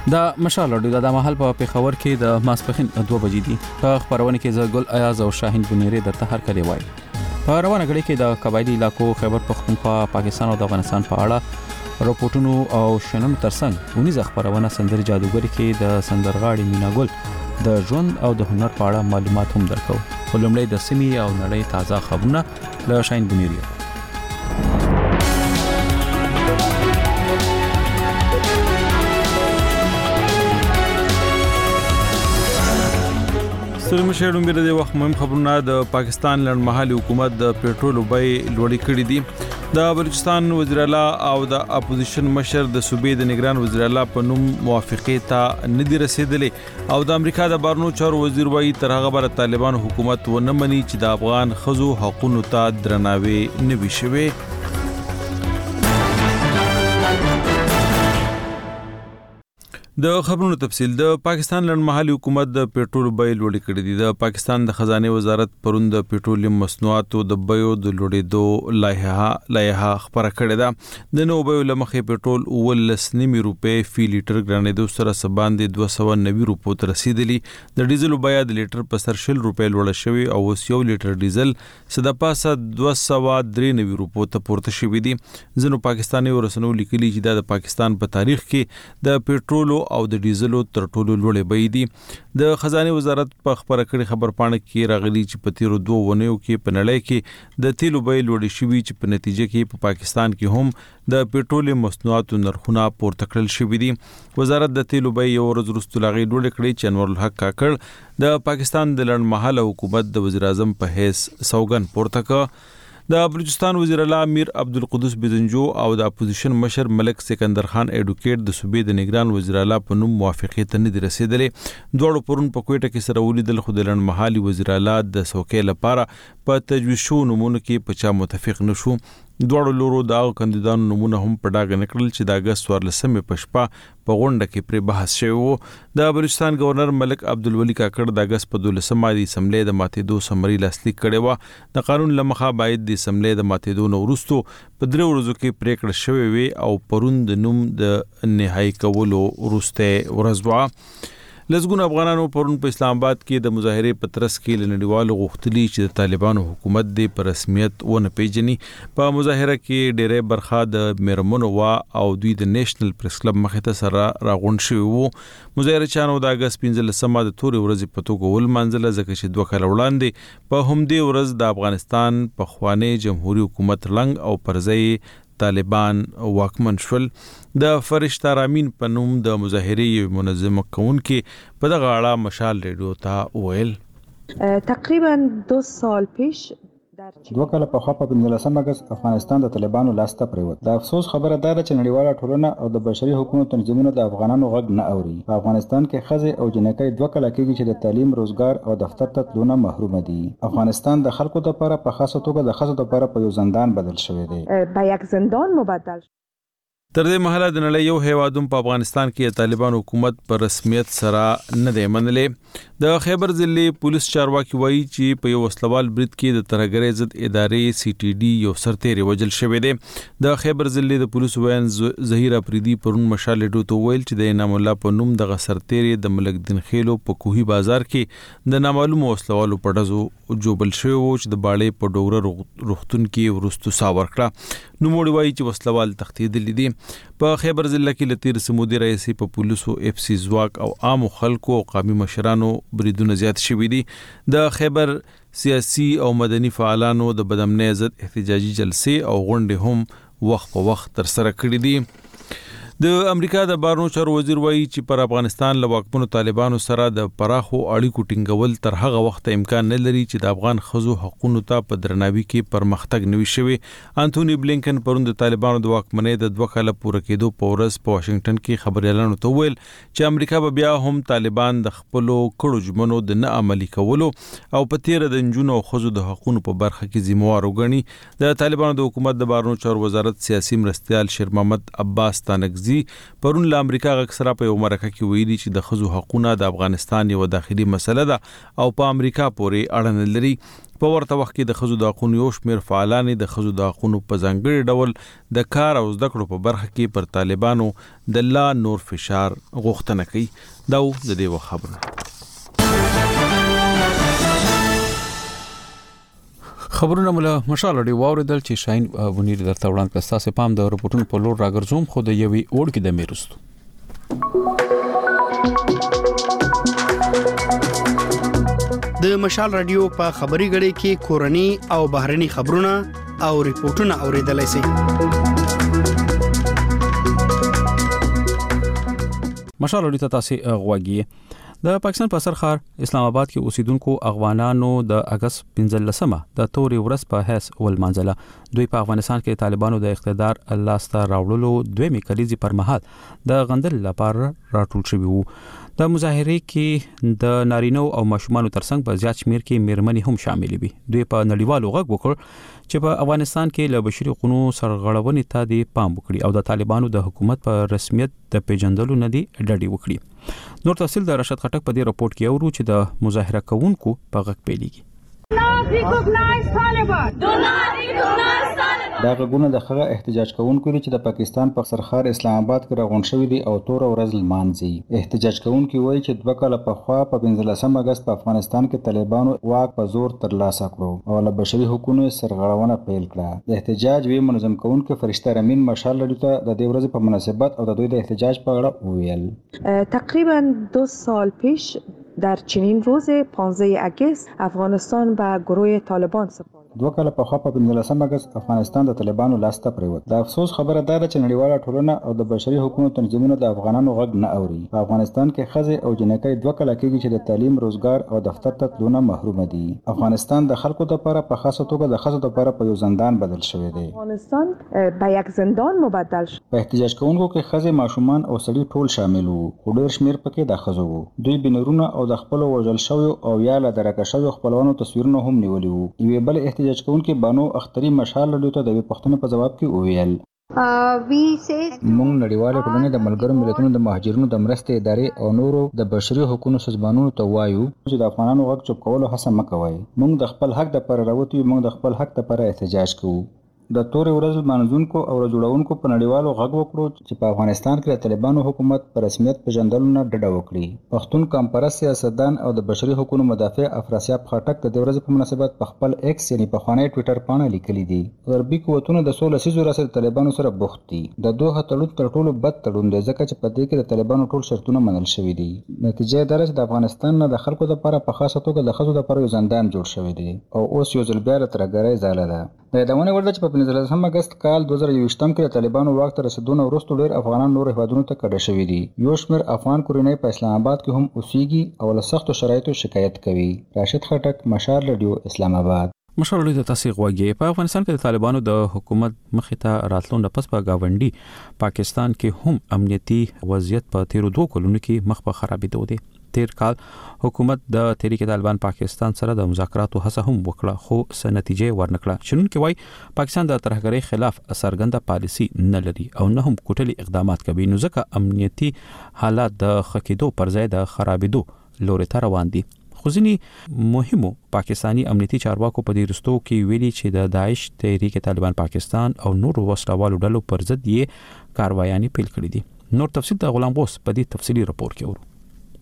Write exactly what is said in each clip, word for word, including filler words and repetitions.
د مشال اډو د مهال په پیښور کې د ماسپخین دوه بجې دي. په خبرونه کې زه ګل ایاز او شاهین بنيري درته هر کله وای. په روانه غړي کې د قبایلی علاقو خیبر پختونخوا پاکستان او د افغانستان په اړه راپورټونو او شننو ترڅنګ ونیز خبرونه سندر جادوګر کې د سندرغاړي میناګل د ژوند او د هنر په اړه معلومات هم درکو. ولومړی د سیمې او نړۍ تازه خبرونه له شاهین بنيري. ستوري مشهورم بیره د وخت مهم خبرونه. د پاکستان لړمحلي حکومت د پېټرول بیې لوړې کړې دي. د بلوچستان وزیر اعلی او د اپوزیشن مشر د صوبې د نگران وزیر اعلی په نوم موافقې ته نه دي رسیدلې او د امریکا د بهرنیو چارو وزیر وایي تر هغه بر طالبان حکومت و نه مني چې د افغان ښځو حقوقو ته درناوی نه وي شوی. د خبرونو تفصیل. د پاکستان لړمحلي حکومت د پېټرول بیې لوړې کړې دي. د پاکستان د خزانه وزارت پروند د پېټرولیم مصنوعاتو د بیو د لوړېدو لایحه لایحه خبره کړې ده. د نو بیو لمخې پېټرول ولس نیمه روپې فی لیټر ګرانېدو سره سباندې دوه سوه نوي روپو ته رسیدلی. د ډیزل بیه د لیټر په سر شل روپې لوړه شوې او اوس یو لیټر ډیزل صد پاسه دوه سوه درې نوي روپو ته پورته شوې دي. ځینو پاکستاني ورسنو لیکلي چې د پاکستان په تاریخ کې د پېټرول او د ډیزلو تر ټولو لوړې بیې دي. د خزانه وزارت په خبره کړي خبر پاڼه کې راغلي چې په تیرو دوه ونیو کې په نړۍ کې د تیلو بیې لوړې شوې چې په نتیجه کې په پاکستان کې هم د پېټرول مصنوعاتو نرخونه پورته کړل شوې دي. وزارت د تیلو بیې یو ورځ وروسته لاغې لوړې کړې چې انور الحق کاکړ د پاکستان د لړمحاله حکومت د وزیر اعظم په حیث سوګند پورته کړ. د بلوچستان وزیر اعلی امیر عبدالقدوس بزنجو او د اپوزیشن مشر ملک سکندر خان ایډوکیټ د صوبې د نگران وزیر اعلی په نوم موافقې ته نه دي رسیدلې. دوړو پرون په کوټه کې سره ولیدل خو د لړمحلي وزیر اعلی د سوکې لپاره په تجویز شو نمونه کې په چا متفق نشو. دوړو لورو د کاندیدانو نمونه هم په ډاګه نکړل چې د اگست څوارلسمې په شپه په غونډه کې پر بحث شوی وو. د بلوچستان گورنر ملک عبدالولي کاکړ د اگست په دولسمه د اسمبلی د ماتېدو سمري لاسلیک کړي و. د قانون لمخه باید د اسمبلی د ماتېدو نو وروسته په درې ورځو کې پریکړه شوې وي او پرون د نوم د نهایی کولو وروسته ورځ وه. لزګون افغانانو پرون په اسلام آباد کې د مظاهرې په ترڅ کې لنډیوالو غوښتلي چې د طالبانو حکومت د پر رسمیت ونه پیژني. په مظاهره کې ډېرې برخه د میرمنو وا او دوی د نېشنل پریس کلب مخې ته سره راغونډ شوي وو. مظاهره چانو د اگست پنځلسمه د تورې ورځې په توګه ولمانځله ځکه چې دوه کاله وړاندې په همدې ورځ د افغانستان پخوانی جمهوریت حکومت لنګ او پرځای طالبان واکمن شول. د فرشته رامین په نوم د مظاهرې منظمه کوونکې په دغه اړه مشال ریډیو ته ویل تقریبا دو سال پیش دوه کاله په خوا په پنځلسم اگست افغانستان د طالبانو لاس ته پریوت. د افسوس خبره ده چې نړیواله ټولنه او د بشري حقوقو تنظیمونو د افغانانو غږ نه اوري. په افغانستان کې ښځې او جنکۍ دوه کاله کېږي چې د تعلیم، روزګار او دفتر ته تلونه محروم دي. افغانستان د خلکو لپاره په خاصه توګه د ښځو لپاره په یو زندان بدل شوی دی. به یک زندان مبدل تر دې مهاله د نړۍ یو هیوادوم په افغانستان کې د طالبانو حکومت پر رسمیت سره نه دی منلې. د خیبر ضلع پولیس چارواکي وایي چې په یو وسلوال برید کې د ترهګرۍ ضد ادارې سی ټي ډي یو سرتیری وژل شوی دی. د خیبر ضلع د پولیس وین ظهیر افریدي پرون مشال ډو ته ویل چې د انعام الله په نوم دغه سرتیری د ملک دین خېلو په کوهي بازار کې د نامعلومو وسلوالو په ډزو جوبل شوی و چې د باړې په ډوره روغتون کې ورستو سا ورکړه. نوموړي وایي چې وسلوال تښتېدلي دي. په خیبر ضلع کې لتیر سمودي رئیس په پولیسو اف سی ځواک او عام خلکو او قومي مشرانو بریدونه زیات شوي دي. د خیبر سیاسي او مدني فعالانو د بدامنۍ ضد احتجاجي جلسې او غونډې هم وخت په وخت تر سره کړې دي. د امریکا د بهرنیو چارو وزیر وایي چې پر افغانستان له واکمنو طالبانو سره د پراخو اړیکو ټینګول تر هغه وخت امکان نه لري چې د افغان ښځو حقوقو ته په درناوي کې پرمختګ نوي شوی. انټونی بلینکن پرون د طالبانو د واکمنۍ د دوه کاله پوره کېدو په ورځ په واشنگټن کې خبريالانو ته ویل چې امریکا به بیا هم طالبان د خپلو کړو ژمنو د نه عملي کولو او په تیر د نجونو او ښځو د حقوقو په برخه کې ذمہوار وګڼي. د طالبانو د حکومت د بهرنیو چارو وزارت سیاسي مرستيال شیر محمد عباس تانکزي کرزي پرون له امریکا غږ سره په یو مرکه کې ویلي چې د ښځو حقوقونه د افغانستان یو داخلي مسله ده او په امریکا پورې اړه لري. په ورته وخت کې د ښځو د حقوقو یو شمېر فعالان د ښځو د حقوقو په ځانګړي ډول د کار او زده کړو په برخه کې پر طالبانو د لا نور فشار غوښتنه کوي. دا و د دې خبرونه. خبرونه مولا مشال اړي واوریدل چې شاین ونیر درته وړاندې کړه. تاسو پام د رپورټونو په لور راګرځوم خو د یوې اوړ کې د میرستو د مشال رادیو په خبري غړي کې کورني او بهرني خبرونه او ریپورتونه اوریدلای شئ. مشال اړي ته تاسو غواګي. د پاکستان په سرخار اسلام آباد کې اوسیدونکو افغانانو د اگست پنځلسمه د توري ورځ په هیڅ ولمانځله. دوی په افغانستان کې طالبانو د اقتدار لاسته راوړلو دویمه کلیزي پر مهال د غندل لپاره راټول شوی وو. د مظاهرې کې د نارینو او ماشومانو ترڅنګ په زیات شمیر کې میرمنې هم شامل وي. دوی په نړیوالو غږ وکړ چې په افغانستان کې له بشري حقوقو سرغړونې ته د پام وکړي او د طالبانو د حکومت په رسمیت د پیژندلو نه دی ډډې وکړي. نور تفصیل د رشاد خټک په دې راپورټ کې اورو چې د مظاهره کوونکو په غږ پیلېږي. دا غږونه د هغه احتجاج کوونکو دي چې د پاکستان په سرخار اسلام آباد کې راغونډ شوي دي او تور ورځ لمانځي. احتجاج کوونکي وایي چې دوه کاله پخوا په پنځلسم اگست په افغانستان کې طالبانو واک په زور ترلاسه کړو او له بشري حقوقو سرغړونه پیل کړه. د احتجاج وی منظم کوونکي فرشته رمین مشال لري ته د دې ورځې په مناسبت او د دوی د احتجاج په اړه وویل. تقریبا دو سال پیش در چنین روز پانزده اگست افغانستان به گروه طالبان سپرد. دوه کاله پخوا په پنځلسم اگست افغانستان د طالبانو لاس ته پریوت. د افسوس خبره دا ده چې نړیواله ټولنه او د بشري حقوقو تنظیمونه د افغانانو غږ نه اوري. په افغانستان کې ښځې او جنکۍ دوه کاله کېږي چې د تعلیم، روزګار او دفتر ته تلونه محروم دي. افغانستان د خلکو لپاره په خاصه توګه د ښځو لپاره په یو زندان بدل شوی دی. افغانستان به یک زندان مبدل شد. په احتجاج کوونکو کې ښځې، ماشومان او سړي ټول شامل وو. خو ډېر شمېر پکې د ښځو وو. دوی بنرونه او د خپلو وژل شویو او یا له درکه شویو خپلوانو تصویرونه هم نیولي وو. یوې بل احتجاج کوونکي بانو اختری مشال لري ته د پښتنو په جواب کې وویل موږ نړیواله ټولنې د ملګرو ملتونو د مهاجرینو د مرستې ادارې او نورو د بشري حقوقو سازمانونو ته وایو چې د افغانانو غږ چوپ کولو هڅه مه کوئ. موږ د خپل حق لپاره راوتی یو، موږ د خپل حق لپاره احتجاج کوو. د تورې ورځ لمانځونکو او راجوړونکو په نړیوالو غږ وکړو چې په افغانستان کې د طالبانو حکومت په رسمیت پیژندلو نه ډډه وکړي. پښتون کمپرست سیاستدان او د بشري حقوقو مدافع افراسیاب خټک د دې ورځې په مناسبت په خپل ایکس یعنی پخوانی ټویټر پاڼه لیکلي دي غربي قوتونه د سوله سیزو راسره طالبانو سره بوخت دي. د دوه تړون تر ټولو بد تړون دی ځکه چې په دې کې د طالبانو ټول شرطونه منل شوي دي. نتیجه دا ده چې د افغانستان نه د خلکو لپاره په خاصه توګه د ښځو لپاره یو زندان جوړ شوی دی او اوس یو ځل بیا د ترهګرۍ ځاله ده. د یادونه وړ ده چې په پنځلسم اگست کال دوه زره یوویشتم کې د طالبانو واک ته رسیدونه وروسته ډېر افغانان نور هیوادونو ته کډه شوي دي. یو شمېر افغان کورنۍ په اسلام آباد کې هم اوسېږي او له سختو شرایطو شکایت کوي. راشد خټک، مشال رادیو، اسلام آباد. مشال لوی د تاسو غوږی. په افغانستان کې د طالبانو د حکومت مخې ته راتلو نه پس په گاونډي پاکستان کې هم امنیتي وضعیت په تیرو دوه کلونو کې مخ په خرابېدو دی. تیر کال حکومت د تحریک طالبان پاکستان سره د مذاکراتو هڅه هم وکړه خو څه نتیجه ورنکړه. شنونکي وایي پاکستان د ترهګرۍ خلاف څرګنده پالیسي نه لري او نه هم کوټلي اقدامات کوي، نو ځکه امنیتي حالات د خکېدو پر ځای د خرابېدو لوري ته روان دي. خو ځینې مهمو پاکستانی امنیتي چارواکو په دې رستو کې ویلي چې د داعش، تحریک طالبان پاکستان او نورو وسلوالو ډلو پر ضد یې کاروایانې پیل کړې دي. نور تفصیل د غلام غوث په دې تفصیلي راپور کې ورو.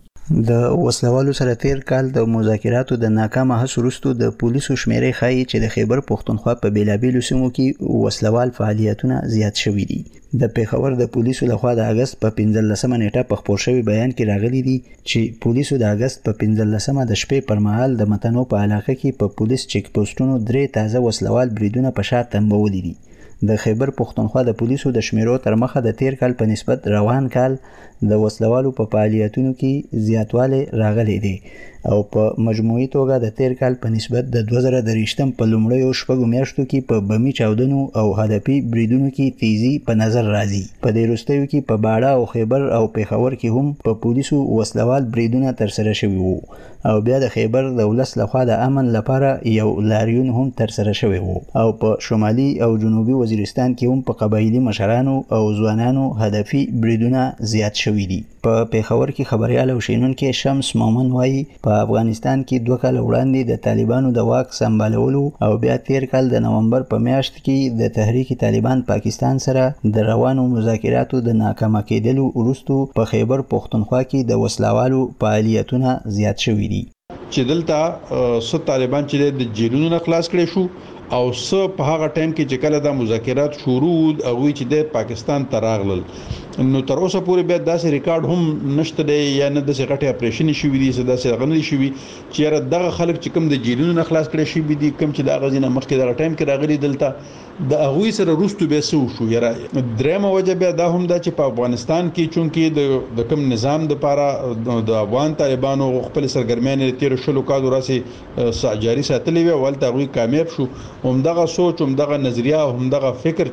د وسلوالو سره تیر کال د مذاکراتو د ناکامه هڅو وروسته د پولیسو شمیرې ښایي چې د خیبر پښتونخوا په بیلابیلو سیمو کې وسلوال فعالیتونه زیات شوي دي. د پیښور د پولیسو لخوا د اگست په پنځلسمه نیټه په خپور شوي بیان کې راغلي دي چې پولیسو د اگست په پنځلسمه د شپې پر مهال د متنو په علاقه کې په پولیس چیک پوسټونو درې تازه وسلوال بریدونه په شا تنبولي دي. د خیبر پښتونخوا د پولیسو د شمیرو تر مخه د تیر کال په نسبت روان کال د وسلوالو په فعالیتونو کې زیاتوالی راغلی دی او په مجموعي توګه د تیر کال په نسبت د دوه زره درویشتم په لومړیو شپږو میاشتو کې په بمي چاودنو او هدفي بریدونو کې تیزی په نظر راځي. په دې وروستیو کې په باړه او خیبر او پیښور کې هم په پولیسو وسلوال بریدونه ترسره شوي وو او بیا د خیبر د ولس لخوا د امن لپاره یو لاریون هم ترسره شوی وو او په شمالي او جنوبي وزیرستان کې هم په قبایلي مشرانو او ځوانانو هدفي بریدونه زیات شوي دي. په پیښور کې خبريال او شینونکو شمس مومن وایي په افغانستان کې دوه کال وړاندې د طالبانو د واک سمبالولو او بیا تیر کال د نومبر په میاشت کې د تحریک طالبان پاکستان سره د روانو مذاکراتو د ناکامه کېدلو وروسته په خیبر پښتونخوا کې د وسلوالو فعالیتونه زیات شوي دي. چې دلته څو طالبان چې د جیلونو نه خلاص کړي شو او څو په هغه ټایم کې چې کله د مذاکرات شروع او چې د پاکستان ته راغلل نو تر اوسه پورې به داسې ریکارډ هم نشته دی یا نه د سغټي اپریشن شوی دی چې داسې غنلي شوی چې دغه خلک چې کوم د جیلونو نه خلاص کړي شي دي کوم چې د غزینه مخکې د ټایم کې راغلي دلته د هغوی سره روستو به سو شو یاره درېمه وجه به دا هم دا چې په افغانستان کې چونکې د د کوم نظام د لپاره د افغان طالبانو خپل سرګرمیان تیر شلو کالو راسي جاري ساتلې وي ولته هغوی کامیاب شو همدغه سوچ همدغه نظریه همدغه فکر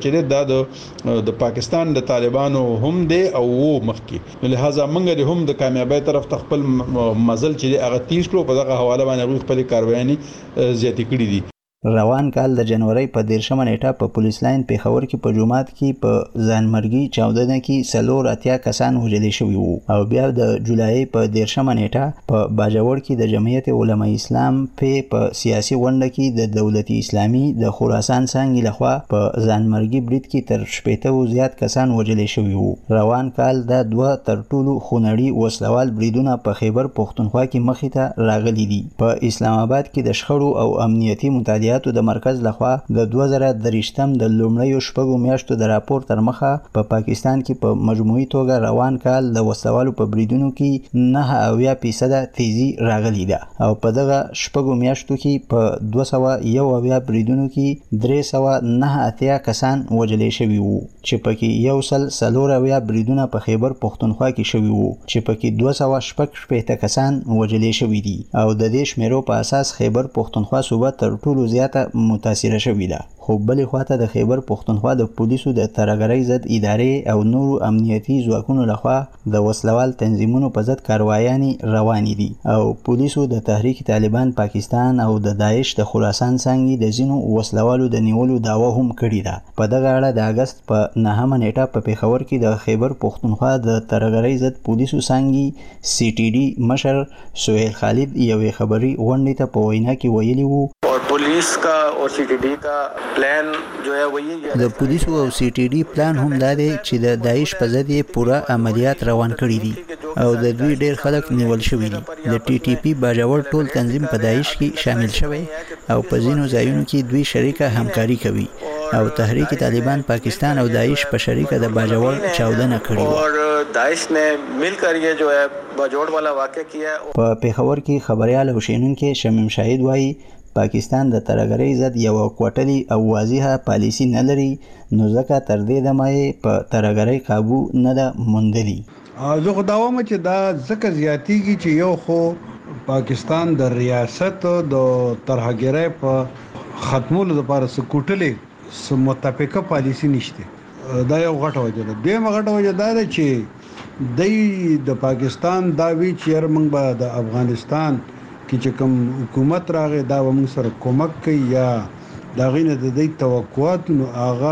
چې د د پاکستان د طالبانو هم دی او مخکې لہذا موږ هم د کامیابی طرف ته خپل مزل چې هغه تیز کړو په دغه حواله باندې خپل کاروایي زیاتې کړې دي. روان کال د جنوري په دیرشمه نیټه په پولیس لاین پیښور کې په جمعات کې په ځانمرګي چاودنه کې سلور اتیا کسان وژل شوي وو او بیا د جولای په دیرشمه نیټه په باجوړ کې د جمعیت علماء اسلام په په سیاسي غونډه کې د دولت اسلامي د خراسان څنګه لخوا په ځانمرګي برید کې تر شپږ زیات کسان وژل شوي وو. روان کال د دوه تر ټولو خونړي وسلوال بریدونه په خیبر پښتونخوا کې مخې ته راغلي دي. په اسلام آباد کې د شخړو او امنیتي مطالعات د مرکز لخوا د دوه زره درویشتم د لومړیو شپږو میاشتو د راپور تر مخه په پاکستان کې په مجموعي توګه روان کال د وسلوالو په بریدونو کې نه اویا فیصد تیزی راغلی ده او په دغه شپږو میاشتو کې په دوه سوه یو اویا بریدونو کې درې سوه نه اتیا کسان وژل شوي وو چې پکې یو سل څلور اویا بریدونه په خیبر پښتونخوا کې شوي وو چې پکې دوه سوه شپږ شپېته کسان وژل شوي دي او د دې شمیرو په اساس خیبر پښتونخوا صوبه تر ټولو زیاته متاثره شوې ده. خو بلې خواته د خیبر پښتونخوا د پولیسو د ترهګرۍ ضد ادارې او نورو امنیتي ځواکونو لخوا د وسلوال تنظیمونو په ضد کاروایانې روانې دي او پولیسو د تحریک طالبان پاکستان او د داعش د خراسان څنګه د ځینو وسلوالو د نیولو دعوه هم کړې ده. په دغه اړه د اگست په نهمه نیټه په پیښور کې د خیبر پښتونخوا د ترهګرۍ ضد پولیسو څنګه سی ټي ډي مشر سهیل خالد یوې خبري غونډې ته په وینا کې ویلي وو पुलिस का और सीटीडी का प्लान जो है वही د پولیسو او سی ټي ډي پلان هم دا دی چې د داعش په ضد یې پوره عملیات روان کړي دي او د دوی ډیر خلک نیول شوي دي. د ټي ټي پی باجوړ ټول تنظیم په داعش کې شامل شوی او په ځینو ځایونو کې دوی شریکه همکاري کوي او تحریک طالبان پاکستان او داعش په شریکه د باجوړ چاودنه کړې و. داعش نے مل کر یہ جو ہے باجوڑ والا واقعہ کیا. په پیښور کې خبريال او شینونکو شمیم شاهد وایي پاکستان د ترهګرۍ ضد یو کوټلي او واضحه پالیسی نه لري نو ځکه تر دې دمه په ترهګرۍ قابو نه ده موندلي. زه خو دا وایم چې دا ځکه زیاتیږي چې یو خو پاکستان د ریاست د ترهګرۍ په ختمولو لپاره څه کوټلي څه متفقه پالیسی نشته. دا یو غټه وجه ده. دویمه غټه وجه دا ده چې د د پاکستان دا وی چې موږ به د افغانستان کې چې کوم حکومت راغی دا موږ سره کومک کوي یا دا غینه د دې توقعات نو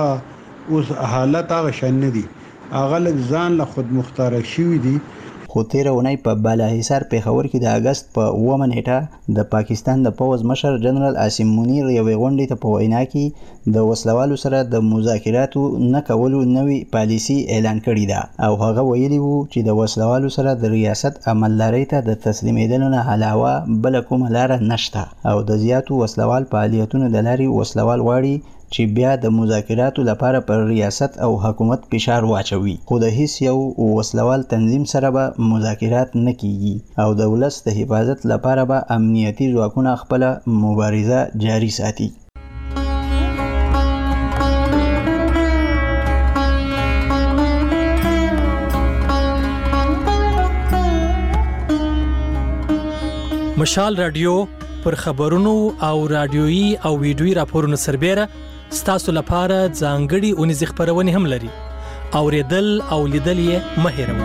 هغه اوس حالت هغه شان نه دي هغه لږ ځان له خود مختار شوي دي. خو تیره اونۍ په بالاحصار پیښور کې د اگست په اوومه نیټه د پاکستان د پوځ مشر جنرال عاصم منیر یوې غونډې ته په وینا کې د وسلوالو سره د مذاکراتو نه کولو نوې پالیسي اعلان کړې ده او هغه ویلي وو چې د وسلوالو سره د ریاست عملدارۍ ته د تسلیمېدلو نه علاوه بله کومه لاره نشته او د زیاتو وسلوال فعالیتونو د لارې وسلوال غواړي چې بیا د مذاکراتو لپاره پر ریاست او حکومت فشار واچوي خو د هیڅ یو وسلوال تنظیم سره به مذاکرات نه کیږي او د ولس د حفاظت لپاره به امنیتي ځواکونه خپل مبارزه جاري ساتي. مشال رادیو پر خبرونو او رادیويي او ویډیويي راپورونو سربېره ستاسو لپاره ځانګړي اونیز خبرونه هم لري. اوریدل او لیدل یې مه هېروئ.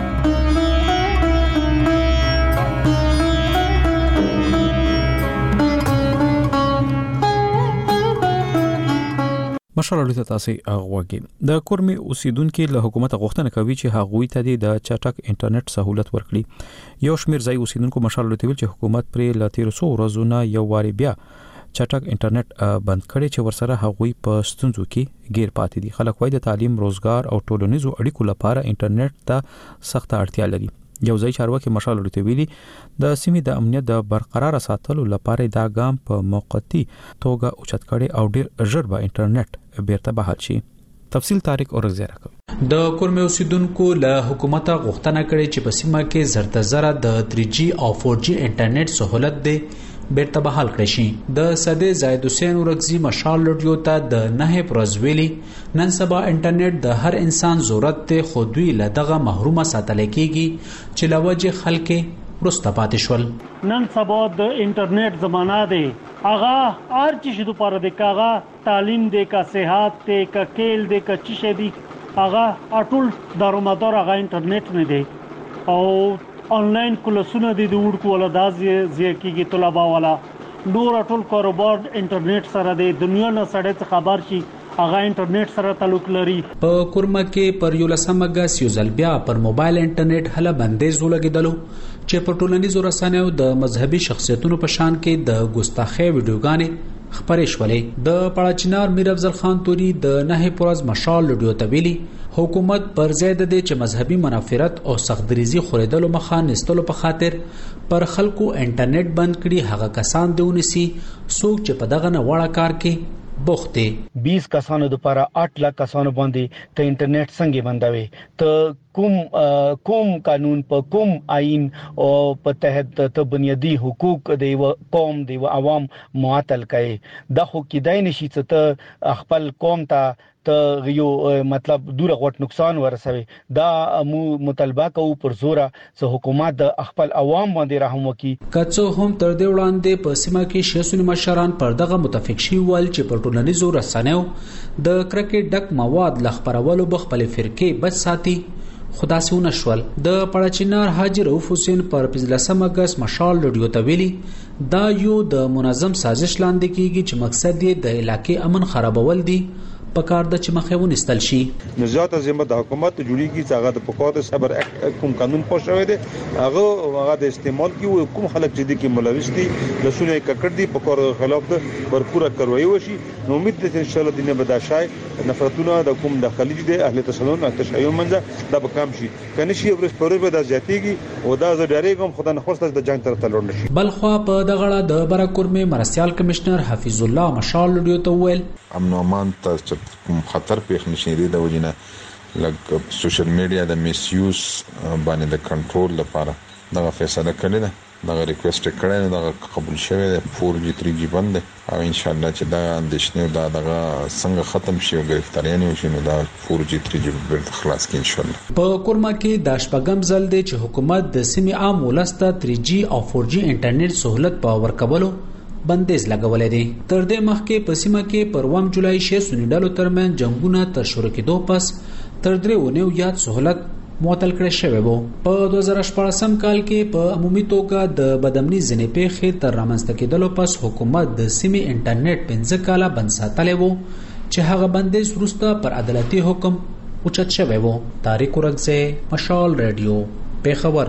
مشال رادیو ته تاسو غوږی. د کورمي اوسیدونکو له حکومت غوښتنه کوي چې هغوی ته د چټک انټرنیټ سہولت ورکړي. یو شمېر ځای اوسیدونکو مشال رادیو چې حکومت پر ل تیر څو ورځې نه یو واری بیا چټک انټرنیټ بند کړي چې ورسره هغوی په ستونزو کې غیر پاتې دي. خلک وايي د تعلیم، روزګار او ټولنیزو اړیکو لپاره انټرنیټ ته سخت اړتیا لري. یو ځای چارواکي مشال رادیو ویلي د سیمې د امنیت د برقرار ساتلو لپاره دا ګام په موقتی توګه اوچت کړي او ډیر ژر به انټرنیټ بیرته بحال شي. تفصیل طارق اورزیرا کوي. د کورمي اوسیدونکو له حکومت غوښتنه کړې چې په سیمه کې زرته زره د تھری جی او فور جی انټرنیټ سہولت دی بیرته بحال کړی شي. د صدې زاید حسین ورغزي مشال رادیو ته د نه پروزویلی نن سبا انټرنیټ د هر انسان ضرورت ته خودوی لدغه محرومه ساتل کېږي چې لوجه خلک ورسته پاتې شول. نن سبا د انټرنیټ زمانہ دی. اغا هر چیز د پاره د کاغه تعلیم دی، کا صحت دی، کا کېل دی، کا چیز دی، اغا اټول دارومدار اغا انټرنیټ نه دی. او آنلاین کلاسونه دي د وړکو ولا دازي زیکيږي طلبه ولا نور ټول کاروبار انټرنیټ سره د دنیا نه سره خبر شي هغه انټرنیټ سره تعلق لري. په کورما کې پر یو لسمه غاس یو ځلبیا پر موبایل انټرنیټ هله بندیز ولګیدلو چې په ټولنیزو رسنیو د مذهبي شخصیتونو په شان کې د ګستاخی ویډیوګانې خبرې شولې. د پړاچنار میر افضل خان توري د نه پروز مشال رادیو ته ویلي حکومت پر ضد دي چې مذهبي منافرت او سختدریزي خوریدلو مخه نستلو په خاطر پر خلکو انټرنیټ بند کړي. هغه کسان دیونسي څوک چې په دغه نه وړه کار کې بوخته بیس کسانو د لپاره آټ لک کسانو باندې ته انټرنیټ څنګه بندوي؟ ته کوم کوم قانون په کوم آئین او په تحت ته بنیادی حقوق دی و قوم دی و عوام معطل کړي. د خو کېدای نشي چې ته خپل قوم ته ته یو مطلب دور غوټ نقصان ورسوي. دا مو مطالبه کوو پر زوره چې حکومت د خپل عوام باندې رحم وکړي. کڅو هم تر دې وړاندې په سیمه کې شیسونی مشران پر دغه متفق شي ول چې پر ټولنیزو رسنیو د کرکټ ډک مواد لخبرولو بخپل فرقې بچ ساتي. خدا سونه شول. د پړاچینار حاجی رؤف حسین پر پنځلسم اگست مشال رادیو ته ویلي دا یو د منظم سازش لاندې کیږي چې مقصد یې د علاقې امن خرابول دي. پکار د چې مخه ونستل شي. نزاعت ذمہ د حکومت جوړیږي چې هغه د پکوات صبر کوم قانون پوښوي دي هغه هغه د استعمال کی کوم خلک چې دي کې ملوث دي رسونه ککړ دي پکور خلاف د برپوره کاروایی وشي. نو امید ده ان شاء الله دینه بداشای نفرتونه د کوم د خلیج دي اهل تسنن تشیع منځه د بکام شي کني شي ورس پرې به د زیاتیږي او دا ز ډیریګم خدای نه خوسته د جنگ تر تلور نشي. بلخوا په دغړه د برکورمه مرسیال کمشنر حفیظ الله مشال رادیو ته ویل امن او امان ته کوم خطر پیښ نشي دی د وجنه لګ سوشل میډیا د میس یوز باندې د کنټرول لپاره دا فیصله کړې ده. دا ریکوست کړه نه دا قبول شوی دی. فور جی تھری جی بند او ان شاء الله چې دا اندیشنه دا دغه څنګه ختم شي او گرفتاریانه وشي نو دا فور جی تھری جی بیرته خلاص کړي ان شاء الله. په کورما کې د شپږم ځل دی چې حکومت د سیمې عام ولسته تھری جی او فور جی انټرنیټ سہولت په ورکولو بندیز لګولې دي. تر دې مخکې په سیمه کې پر اووم جولای شې سونیډالو ترمن جنگونه تر شروع کېدو پس تر درې ونیو یاد سہولت معطل کړی شوی وو. په دوه زره شپږم کال کې په عمومي توګه د بدامني ځنې پیښې تر رامنځته کېدلو پس حکومت د سیمې انټرنیټ پنځه کاله بند ساتلی وو چې هغه بندیز وروسته پر عدالتي حکم اوچت شوی وو. طارق اورغزی، مشال رادیو، پیښور.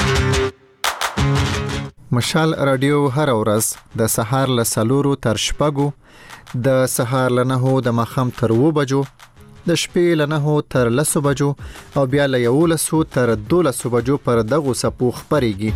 مشال رادیو هر ورځ د سهار له سلورو تر شپږو، د سهار له نهو د ماښام تر اوو بجو، د شپې له نهو تر لسو بجو او بیا له یولسو تر دولسو بجو پر دغو څپو خپرېږي.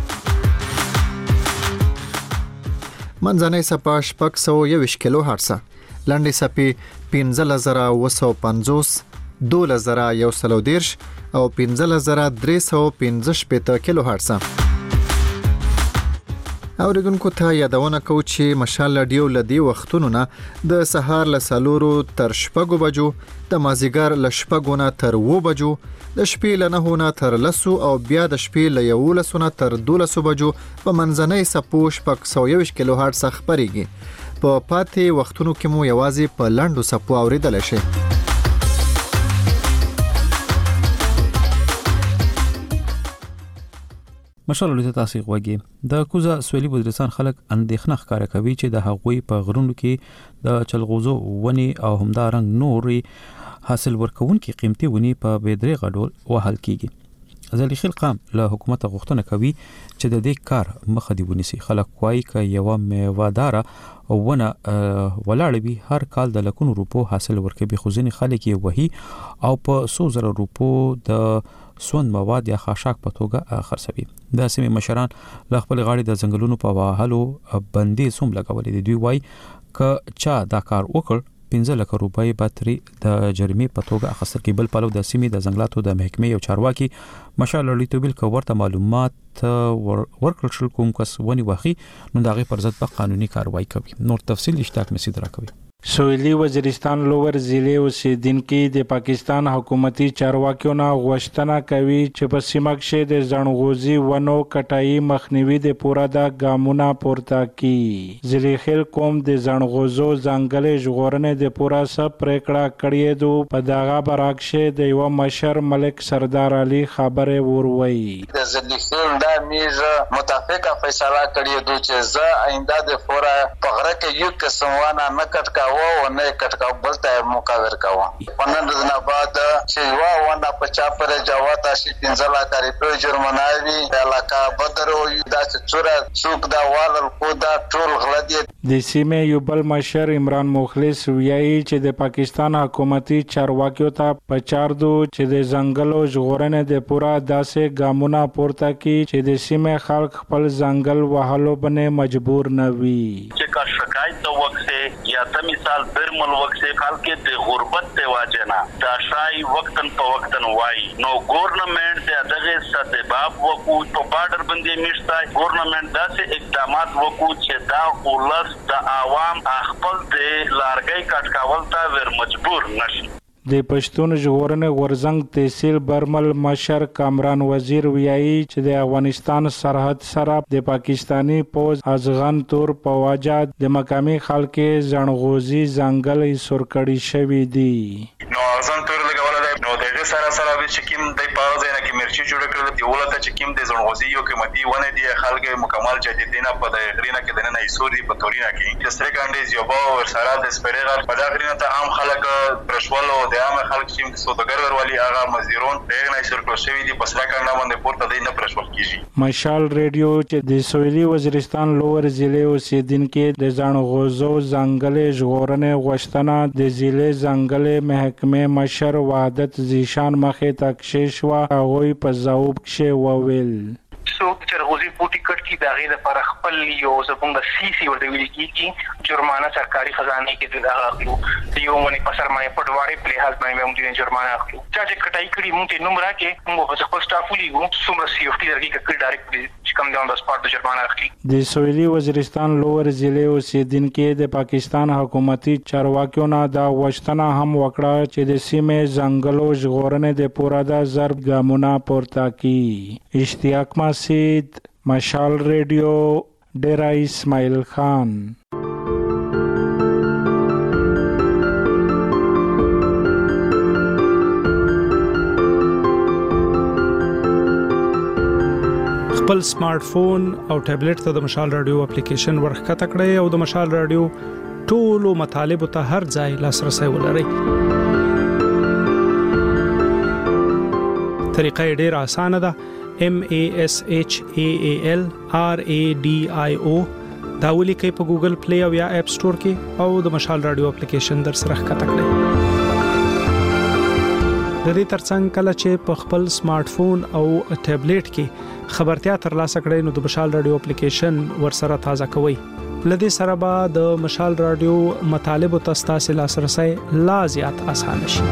منځنۍ څپه شپږ سوه یوویشت کیلو هرڅه، لنډې څپې پنځلس زره اوه سوه پنځوس، دولس زره یو سل او دېرش او پنځلس زره درې سوه پنځه شپېته کیلو هرڅه. اوریدونکو ته یادونه کو چې مشال رادیو لدی وختونو نه د سهار له سلورو تر شپږو بجو، د مازیګر له شپږو نه تر اوو بجو، د شپې له نهو نه تر لسو او بیا د شپې له یولسو نه تر دولسو بجو په منځنۍ څپو شپږ سوه یوویشت کیلو هرټز خپرېږي. په پاتې وختونو کې مو یوازې په لنډو څپو اوریدلی شئ. مشال ولې تاسو غوږی د کوزه سویلي وزیرستان خلک اندېښنه ښکاره کوي چې د هغوی په غرونو کې د چلغوزو ونی او همدارنګ نوري حاصل ورکونکي قیمتي ونی په بېدریغه ډول وهل کیږي. زلیخیل قام له حکومت غوښتنه کوي چې د دې کار مخه دی ونیسي. خلک وایي ک یو میواداره ونه ولاړ وي هر کال د لکونو روپو حاصل ورکوي، خو ځینې خلک یې وهي او په څو زره روپو د سون مواد یا خاشاک په توګه خرڅوي. د سیمې مشران له خپل غاړي د ځنګلونو په وهلو بندیز هم لګولې دي. دوی وایي ک چا دا کار وکړ پنځه لک روپۍ به ترې د جریمې په توګه اخیستل کېږي. بل پلو د سیمې د ځنګلاتو د محکمې یو چارواکي مشال لړیتوبیل که ورته معلومات ورکړل شول کوم کس ونی وخی نو د هغې پر ضد به قانوني کاروایی کوي. نور تفصیل اشتاق مسید راکوي. سویلی وزیرستان لوور ضلع اوسیدونکو د پاکستان حکومتي چارواکیو نه غوښتنه کوي چې په سیمه کې د ځنغوزي ونو کټای مخنیوي د پوره د ګامونه پورته کړي. زلیخیل قوم د ځنغوزو ځنګل ژغورنې د پوره سب پریکړه کړې دو په دغه برعکس د یو مشر ملک سردار علي خبره وروي. د زلیخیل د میزه متفقه فیصله کړې دو چې زه آینده د پوره پغره کې یو قسم ونه نکټ کا و نه کټکا بلته مقابر کاوه. پنن دنا بعد چې وا ونه په چا پر جواب تاسو پنځلا کاری په جرمناوي علاقه بدرو دا چې چورا څوک دا والل کو دا ټول غلطي. د سیمې یو بل مشر عمران مخلص ویایي چې د پاکستان حکومتي چارواکیو ته پچاردو چې د ځنګلو ژغورنې د پورا داسې ګامونه پورته کړي چې د سیمې خلک خپل ځنګل وهلو باندې مجبور نه وي. چې کا شکایت د وخت یا ته مثال برمل وخت خلک د غربت ته واجنه دا شای وختن په وختن وای نو ګورنمنت دغه سبب وکړو په بارډر باندې میشتای ګورنمنت داسې اقدامات وکړو چې دا اولس د عوام خپل د لارګي کټکاول ته ور مجبور نشي. د پښتون ژغورنې غورزنګ تحصیل برمل مشر کامران وزیر ویایي چې د افغانستان سرحد سره د پاکستانی پوز ازغن تور په وجه د مقامی خلک ځنغوزي ځنګل سورکړی شوی دی. نو ازغن تور لګول دی نو دغه سره سره چې کوم د پاوځ نه کې مرچي جوړ کړل دی ولته چې کوم د ځنغوزي یو قیمتي ونه دی خلک مکمل جديدینه په د غرینه کې د نه ایسوري په تورینا کې چې سټریکانډیز یو باور ور سره د سپریغر په دا غرینه ته عام خلک پرشولو د عام خلک چې سوداګر ورولي هغه مزدورون دغه نه سرکل شوی دی په سره کارنامه باندې پورته دی نه پرشول کیږي. مشال ریډیو چې د سویلي وزیرستان لوور ضلع اوسیدونکو د ځنغوزو ځنګل ژغورنې غوښتنه د ضلع ځنګل محکمې مشر وحدت زیشان مخې تکشیش وا هغه په ځواب کې وویل. څوک چې غوزي بوټي کټ کی داغه لپاره خپل یو زبونګ سیسی ورته ویل کیږي جرمانه سرکاري خزانه کې د اخلو یو ونی په سرمایه پټواري په لحاظ باندې موږ د جرمانه اخلو چې کټای کړي موږ ته نوم راکې موږ په خپل سټاف ولګو څومره سیفټي درګه کې ډایرکټ کم ډاون د سپارت جرمانه اخلي. د سویلي وزیرستان لوور ضلع اوسیدونکو د پاکستان حکومتي چارواکیو نه دا غوښتنه هم وکړه چې د سیمې ځنګلو ژغورنې د پوره د ضرب ګامونه پورته کړي. اشتیاق مسید مشال ریډیو ډیرا اسماعیل خان. خپل سمارټ فون او ټابلیټ ته د مشال رادیو اپلیکیشن ورخکته کړئ او د مشال رادیو ټولو مطالبه ته هر ځای لاسرسي ولرئ. طریقه ډیره اسانه ده. M A S H A A L R A D I O دا ولیکئ په ګوګل پلی او یا اپ سٹور کې او د مشال رادیو اپلیکیشن در سره ښکته کړئ. د دې ترڅنګ کله چې په خپل سمارټ فون او ټابلیټ کې خبرتیا ترلاسه کړئ نو د مشال رادیو اپلیکیشن ور سره تازه کوئ. لدې سره به د مشال رادیو مطالب او تاسو لاسرسي لا زیات اسانه شي.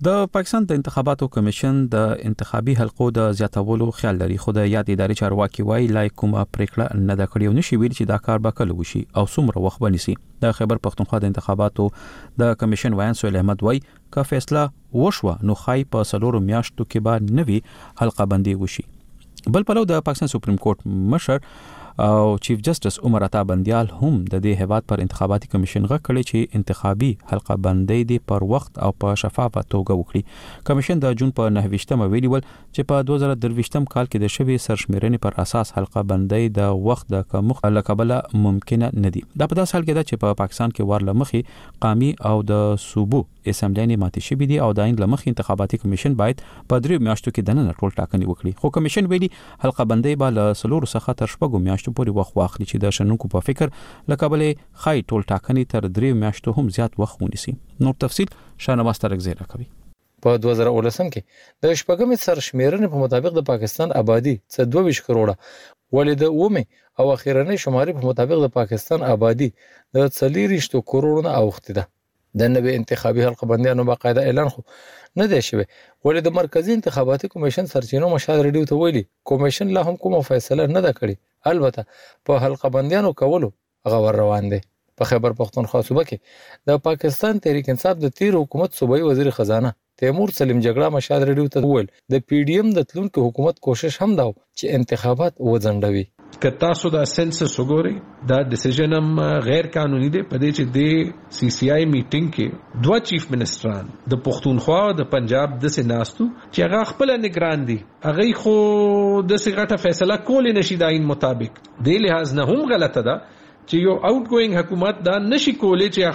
د پاکستان د انتخاباتو کمیشن د انتخابي حلقو د زیاتولو خیال لري، خو د یاد ادارې چارواکي وایي لا کومه پریکړه نه ده کړې او نشي ویل چې دا کار به کله وشي او څومره وخت به نیسي. د خیبر پښتونخوا د انتخاباتو د کمیشن وایي سهیل احمد وایي که فیصله وشوه نو خای په سلورو میاشتو کې به نوي حلقه بندي وشي. بل پلو د پاکستان سپریم کورټ مشر او چیف جسټس عمر عطا بندیال هم د دې هیواد پر انتخاباتي کمیشن غږ کړی چې انتخابي حلقه بندي دی پر وخت او په شفافه توګه وکړي. کمیشن د جون په نهه ویشتمه ویلي ول چې په دوه زره درویشتم کال کې د شوی سرشمیرنې پر اساس حلقه بندي د وخت د کمښت له کبله ممکنه نه دي. دا په داسې حال کې ده چې په پاکستان کې ور لمخې قومي او د صوبو اسمبلیانې ماتې شوې دي او د عین لمخې انتخاباتي کمیشن باید په درې میاشتو کې دننه ټول ټاکنې وکړي. خو کمیشن ویلي حلقه بندي به له سلور څخه تر شپږو میاشتو پورې وخت واخلي چې د شنونکو په فکر لکبلې خای ټول ټاکنې تر درې میاشتو هم زیات وخت ونیسي. نور تفصیل شاهنواز ترکزی راکوي. په دوه زره ولسم کې د شپږمې سرشمیرنې په مطابق د پاکستان آبادی څه دوه ویشت کروڑه ولې د اومه او اخیرنۍ شمارې په مطابق د پاکستان آبادی د څلوېښت کروڑو نه اوخته ده. د نوې انتخابي حلقه بندیانو باقاعده اعلان خو نه دی شوی، ولې د مرکزی انتخاباتي کمیشن سرچینو مشال ریډیو ته ویلي کمیشن لا هم کومه فیصله نه ده کړې، البته په حلقه بندیانو کولو غور روان دي. په خیبر پښتونخوا صوبه کې د پاکستان تحریک انصاف د تیر حکومت صوبایي وزیر خزانه تیمور سلیم جګړه مشال ریډیو ته ویل د پی ډی ایم د تلونکو حکومت کوشش هم دا چې انتخابات وځنډوي. که تاسو دا سنسس وګورئ دا ډیسیژن هم غیر قانوني دی په دې چې د سی سی آی میټینګ کې دوه چیف منسټران د پښتونخوا او د پنجاب د سیناستو چې هغه خپل نگران دي هغه خو د سیغه فیصله کولې نشي د عین مطابق. د لحاظ نه هم غلطه ده چې یو آوټ ګوینګ حکومت دا نشي کولای چې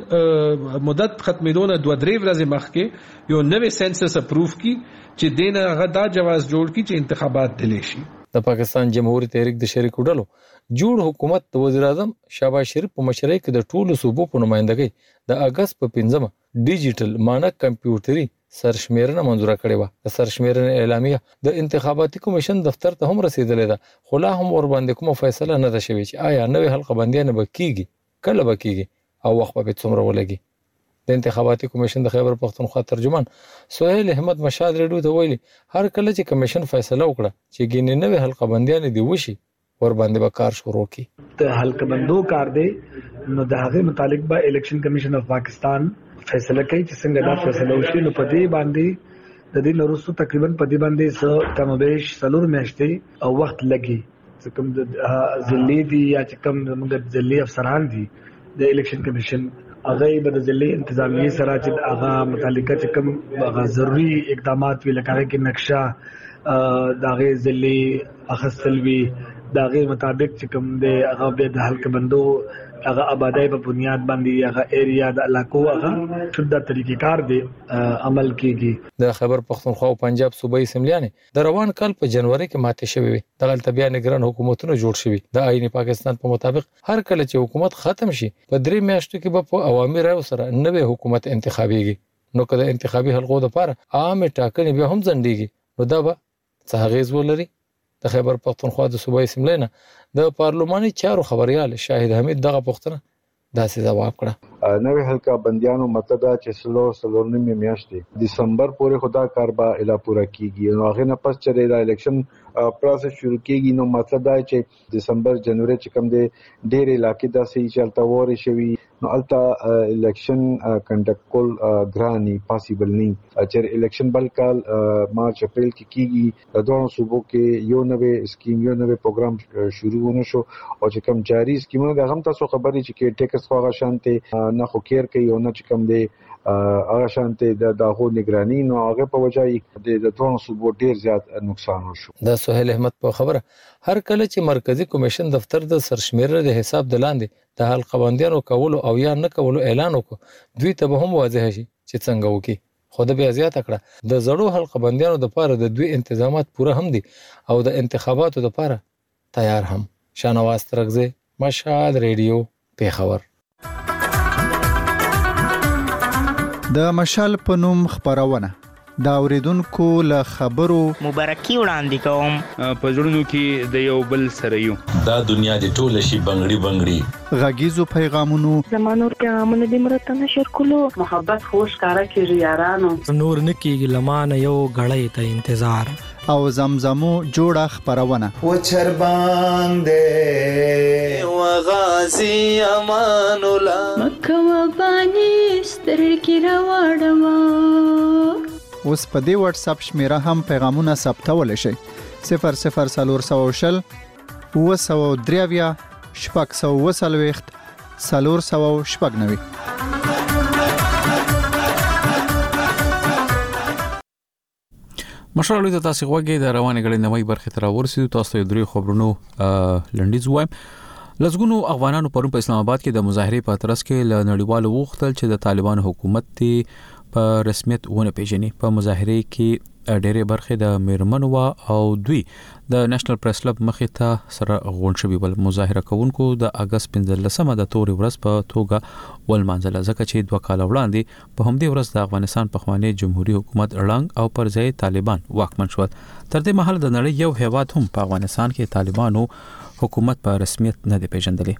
خپل مدت ختمېدونه دوه درې ورځې مخکې یو نوې سنسس اپروف کی چې دینه هغه دا جواز جوړ کی چې انتخابات دلې شي. د پاکستان جمهوریت تحریک د شریکو ډلو جوړ حکومت د وزیر اعظم شهباز شریف په مشرۍ کې د ټولو صوبو په نمائندګۍ د اگست په پنځمه ډیجیټل مانک کمپیوټري سرشمیرنه منظوره کړې و. د سرشمیرنې اعلامیه د انتخاباتي کمیشن دفتر ته هم رسیدلې ده، خو لا هم ور باندې کومه فیصله نه ده شوې چې آیا نوې حلقه بندیانه به کیږي، کله به کیږي او وخت به څومره ولګي. د انتخاباتي کمیشن د خیبر پښتونخوا ترجمان سهیل احمد مشال ریډیو ته ویلي هر کله چې کمیشن فیصله وکړه چې ګینې نوې حلقه بندیانې دی وشي ور باندې به کار شروع کی. د حلقه بندو کار دی نو د هغه متعلق به الیکشن کمیشن اف پاکستان فیصله کوي چې څنګه دا فیصله وشي. نو په دې باندې د دې نورستو تقریبا په دې باندې څو کمبېش سلور میاشتې او وخت لګي چې کوم د ضلعي دي یا چې کوم موږ ضلعي افسران دي د الیکشن کمیشن هغه به د ضلعي انتظامیه سره چې هغه متعلقه چې کوم هغه ضروري اقدامات وی لکه کې نقشه داغه ضلعي اخستل وی داغه مطابق چې کوم د هغه به د حلقه بندو هغه آبادی په بنیاد باندې هغه ایریا د علاقو هغه شوده طریقې کار دی عمل کیږي. د خیبر پښتونخوا او پنجاب صوبایي اسمبلیانې د روان کال په جنوري کې ماته شوې وي. دغه بیا نگران حکومتونه جوړ شوي. د آئین پاکستان په مطابق هر کله چې حکومت ختم شي په درې میاشتو کې به په عوامي رایو سره نوې حکومت انتخابيږي. نو کله انتخابي حلقو لپاره عام ټاکنې بیا هم ځنډيږي نو دا به څه غیز ولري. د خیبر پښتونخوا د صوبایي اسمبلی نه د پارلماني چارو خبريال شاهد حمید دغه پوښتنه داسې جواب کړه. نوې حلقه بندیانو مطلب دا چې سلور سلور نیمه میاشتې دسمبر پورې خدا کار به اله پورا کیږي. نو هغه نه پس چې د الیکشن پروسس شروع کیږي نو مطلب دا چې دسمبر جنوري چې کوم دی ډېر علاقې داسې چلتا وره شوی نو التا الیکشن کنډکټ کول ګرانی پاسیبل نه چې الیکشن بل کال مارچ اپریل کې کیږي. د دوه صوبو کې یو نوې سکیم یو نوې پروګرام شروع ونه شو او چې کوم جاری سکیمونه د هم تاسو خبرې چې کې ټیکس خو شانته نه خو کیر کوي او نه چې کوم دی هغه شانته د داغو نگرانی نو هغه په وجه د دوه صوبو ډیر زیات نقصان وشو. د سهیل احمد په خبره هر کله چې مرکزی کمیشن دفتر د سرشمیرنې د حساب د لاندې د حلقه بندیانو کولو او یا نه کولو اعلان وکړ دوی ته به هم واضح شي چې څنګه وکي. خو د بیا زیاته کړه د زړو حلقه بندیانو د لپاره د دوی تنظیمات پوره هم دي او د انتخاباتو لپاره تیار هم. شاهنواز ترکزی مشال ریډیو پیښور. د مشال په نوم خبرونه دا اوریدونکو له خبرو مبارکي وړاندې کوم په ژوندونو کې د یو بل سره یو دا دنیا د ټوله شي بنگړي بنگړي غږیزو پیغامونو زمانور پیغامونه د مرته نشر کولو محبت خوش کارا کیږي یارانو نور نکیږي لمانه یو غړې ته انتظار او زمزمو جوړه خبرونه و چربان دې وغازي امان الله مکه و بانی سترګې راوړم اوس په دې واتس اپ شمیره هم پیغامونه ثبتول شي صفر صفر سلور سو شل و سو دریویا شپږ سو وسلويخت سلور سو شپږ نوي مشرالو ته تاسو غوږی د روانې غړي نوې برخه تر ورسېدو تاسو ته درې خبرونو لنډیز وایم. لزګونو افغانانو پرون په اسلام آباد کې د مظاهرې په ترڅ کې ل نړیوالو وختل چې د طالبان حکومت تی په رسمیت ونه پیژني. په مظاهرې کې ډېرې برخې د میرمنو او دوی د نېشنل پریس کلب مخې ته سره غونډ شوي ول. مظاهره کوونکو د اگست پنځلسمه د تورې ورځ په توګه ولمانځله ځکه چې دوه کال وړاندې په همدې ورځ د افغانستان پخوانی جمهوریت حکومت اړنګ او پر ځای طالبان واکمن شول. تر دې مهال د نړۍ یو هیواد هم په افغانستان کې طالبانو حکومت په رسمیت نه دی پیژندلی.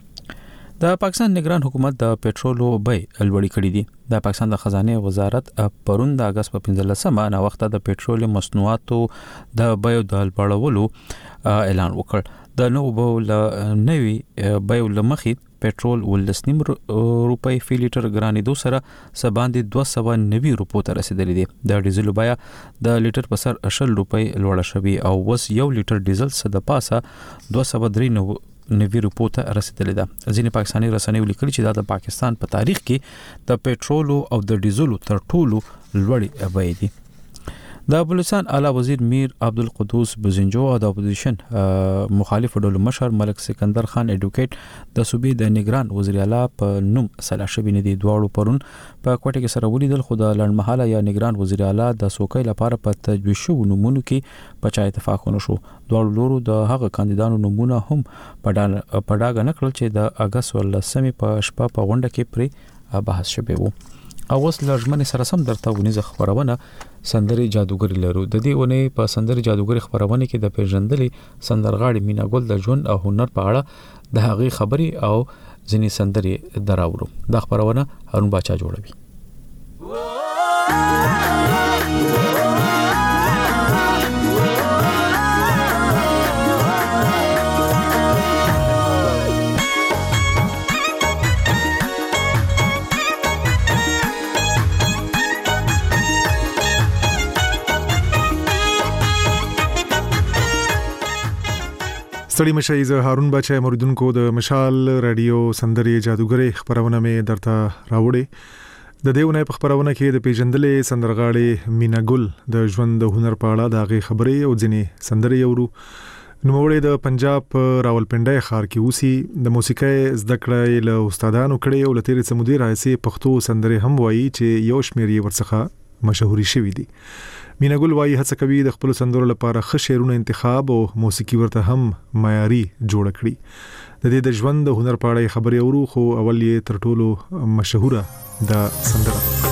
د پاکستان نگران حکومت د پټرولو بیې لوړې کړې دي. د پاکستان د خزانه وزارت پرون د اگست په پنځلسمه نا وخت د پټرول مصنوعاتو د بیو د لوړولو اعلان وکړ. د نو بول نوي بیو لمخې پټرول ولسنیم روپۍ فی لیټر ګرانېدو سره سباندې دوه سوه نوي روپو ته رسیدلې دي. د ډیزل بیه د لیټر په سر شل روپۍ لوړه شوې او وس یو لیټر ډیزل څخه د پاسه دوه سوه درې نوي روپو ته رسیدلې ده. ځینې پاکستاني رسنیو لیکلي چې دا د پاکستان په تاریخ کې د پټرولو او د ډیزلو تر ټولو لوړې بیې دي. د بلوچستان اعلی وزیر میر عبدالقدوس بزنجو او د اپوزیشن مخالف ډلو مشر ملک سکندر خان اډوکیټ د صوبې د نگران وزیر اعلی په نوم سلا شوی نه دي. دواړو پرون په کوټه کې سره ولیدل خو د لړمحاله یا نگران وزیر اعلی د سوکۍ لپاره په تجویز شو نمونه کې په چا اتفاق ونه شو. دواړو لورو د هغه کاندیدانو نمونه هم په ډاګه نکړل چې د اگست ولسمې په شپه په غونډه کې پرې بحث شوی وو. او اوس لږمنې سره سم درته ونیزه خبرونه سندري جادوګری لرو. د دې ونې په سندري جادوګری خبرونه کې د پیژندلې سندرغاړي مینا ګل د ژوند او هنر په اړه د هغې خبري او ځینې سندري دراوړو. دا خبرونه هارون باچا جوړوي. ستړي مشي زه هارون بچای موریدونکو د مشال رادیو سندري جادوګری خبرونه مې درته راوړې. د دیونه په خبرونه کې د پیژندلې سندرغاړي مینا ګل د ژوند د هنر په اړه د هغې خبرې او ځینې سندري یورو. نوموړی د پنجاب په راولپنډۍ ښار کې اوسي. د موسیقۍ زده کړې له استادانو کړې او له تیرې سمودي راځي پښتو سندري هم وایي چې یو شمېر یې ورڅخه مشهوري شوي دي. مینا ګل وايي هڅه کوي د خپل سندرو لپاره ښه شعرونه انتخاب او موسیقي ورته هم معیاري جوړ کړي. د دې د ژوند د هنر په اړه خبرې اورو خو اول یې تر ټولو مشهوره د سندره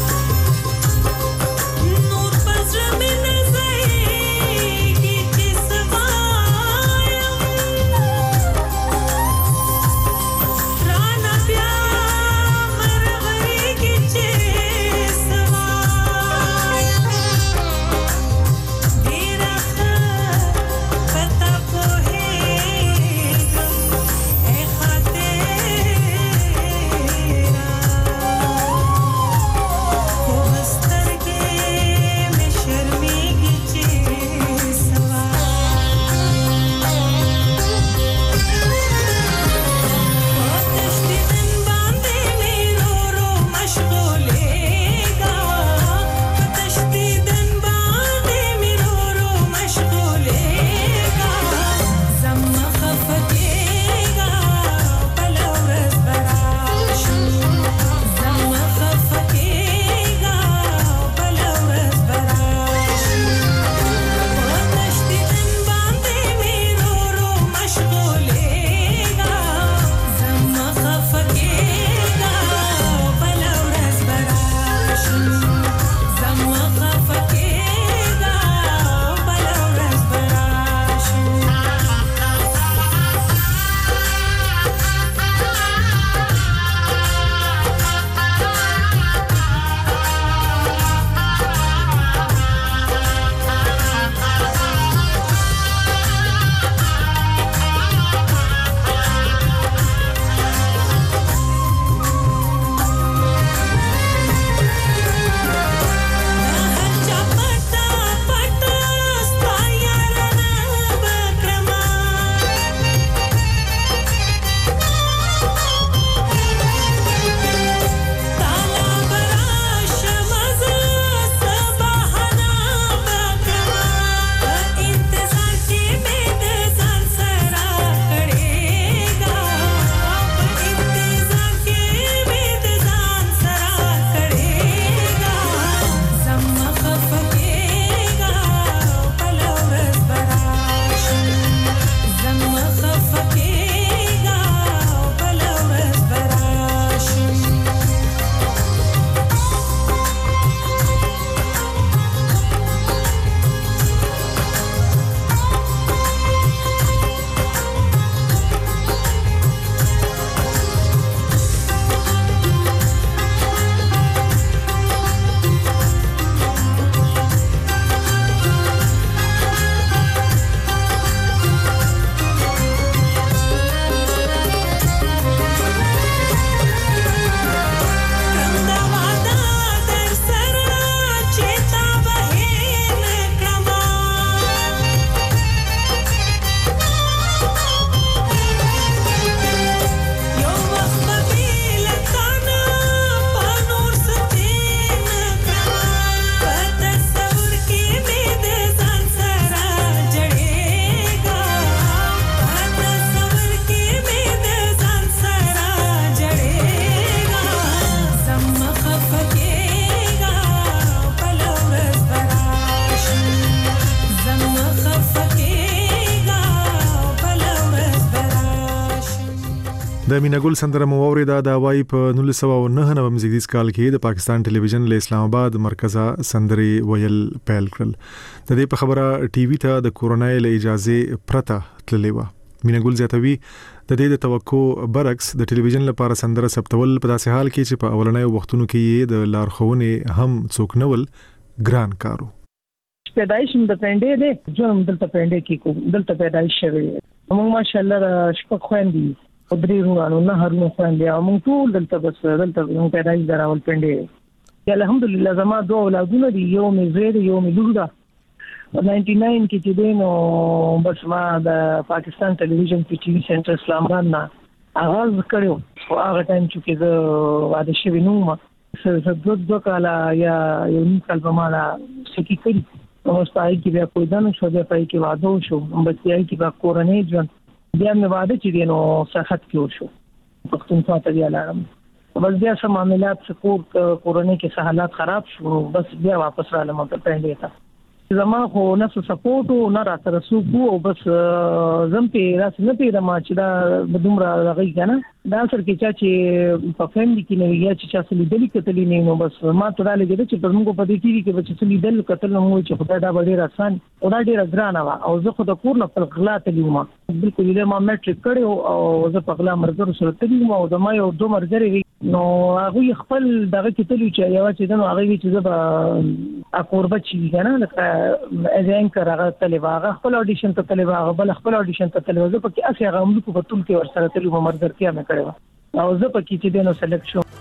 د میناګل سندره مو اوریدا د وای په نولس سوه نهه نوي زیږدیز کال کې د پاکستان ټلویزیون له اسلام آباد مرکزه سندري ویل پیل کړل. د دې په خبره ټي وي ته د کورونای له اجازه پرته تللی و. میناګل زیاتوي د دې د توقع برعکس د ټلویزیون لپاره سندره ثبتول په داسې حال کې چې په اولنۍ وختونو کې د لارښوونې هم څوک نول ګران کارو. پیدایش د پندې ده ژوند دلته پندې کې کو دلته پیدایش شوی موږ ماشاءالله شپږ خويندې او درې ورونو نه هرنو خويندې او موږ ټول دلته بس دلته موږ پیدایش دراول پندې الحمدلله زما دوه اولادونه دي یو مې زوی دی یو مې لور ده ناینټي ناین کې چې دینو بس ما د پاکستان ټلویزیون په ټي وي سنټر اسلام آباد نه اغاز کړو خو هغه ټایم چې زه واده شوی نو ما څه دوه دوه کاله یا یو نیم کال په مالا سکی کړی نو ستای کې بیا کوی دنه شو بیا پای کې واده شو بس یې کې با کورنۍ ژوند بیا مې واده چې دینو سخت کې شو پښتونخوا ته بیا لاړم بس بیا سم معاملات سکور کورنۍ کې حالات خراب شو بس بیا واپس را لمه ته پندې ته زما خو نفس سپورټ او نه راته رسوبو او بس زم په راس نه پیدا ما چې دا بدومره راغی کنه دا سر کې چا چې په فیملی کې نه ویل چې چا سلی دلی کتلی نه نو بس ما ته دا لګیږي چې په موږ په دې ټي وي کې چې سلی دل کتل نو چې خدای دا ډېر آسان او دا ډېر ګران و او زه خو د کور نه په غلا تلم بالکل له ما میټریک کړو او زه په غلا مرګ سره تلم او د ما یو دوه مرګري نو هغه خپل دغه کتلی چې یو چې نو هغه چې زه به اکوربه چې کنه لکه ازاین کراغه تلوا هغه خپل اډیشن ته تلوا هغه بل خپل اډیشن ته تلوا زه پکې اسی هغه موږ په ټول کې ورسره تلو مرګر کې مې کړو او زه پکې چې دینو سلیکټ شو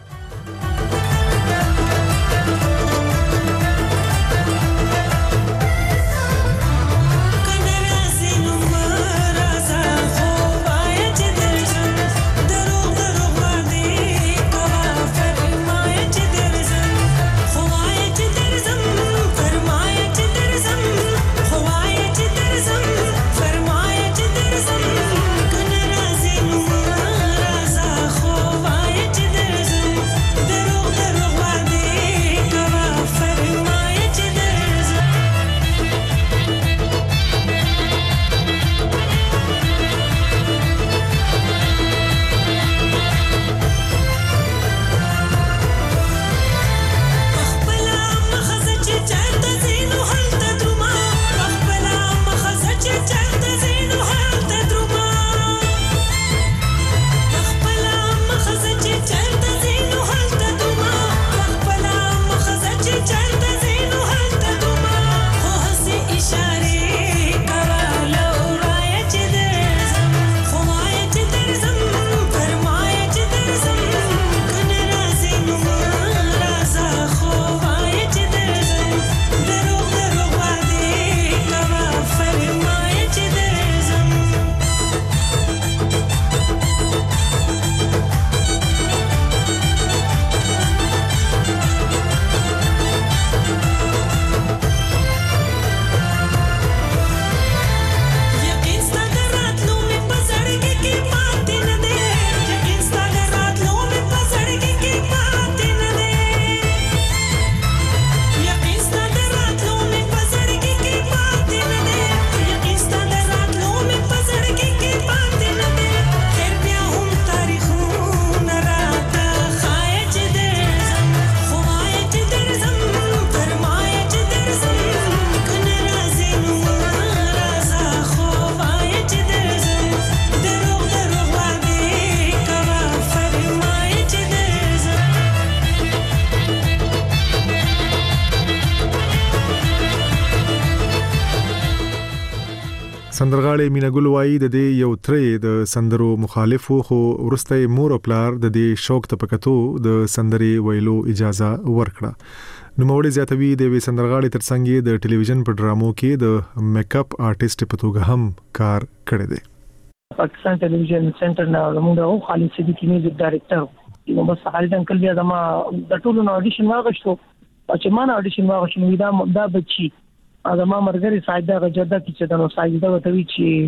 سندرغاړي میناګل وایي د دې یو ترې د سندرو مخالفو خو ورسته مور او پلار د دې شوق ته پکتو د سندري ویلو اجازه ورکړه. نو موړي زیاتوي د وی سندرغاړي ترڅنګ د ټلویزیون په ډرامو کې د میک اپ آرټیست په توګه هم کار کړی دی. پاکستان ټلویزیون سنټر نه موږ او خالد صدیقی میوزیک ډایرکټر نو بس خالد انکل بیا زما د ټولو نو اډیشن واغښتو چې ما نه اډیشن واغښتو دا دا بچي دا ما مرګري ساجده غجدا چې دا نو ساجده وتوي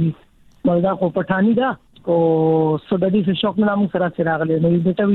چې مردا کو پټانی دا کو سودادي څه شوق نه موږ سره سره راغلي نو دې ته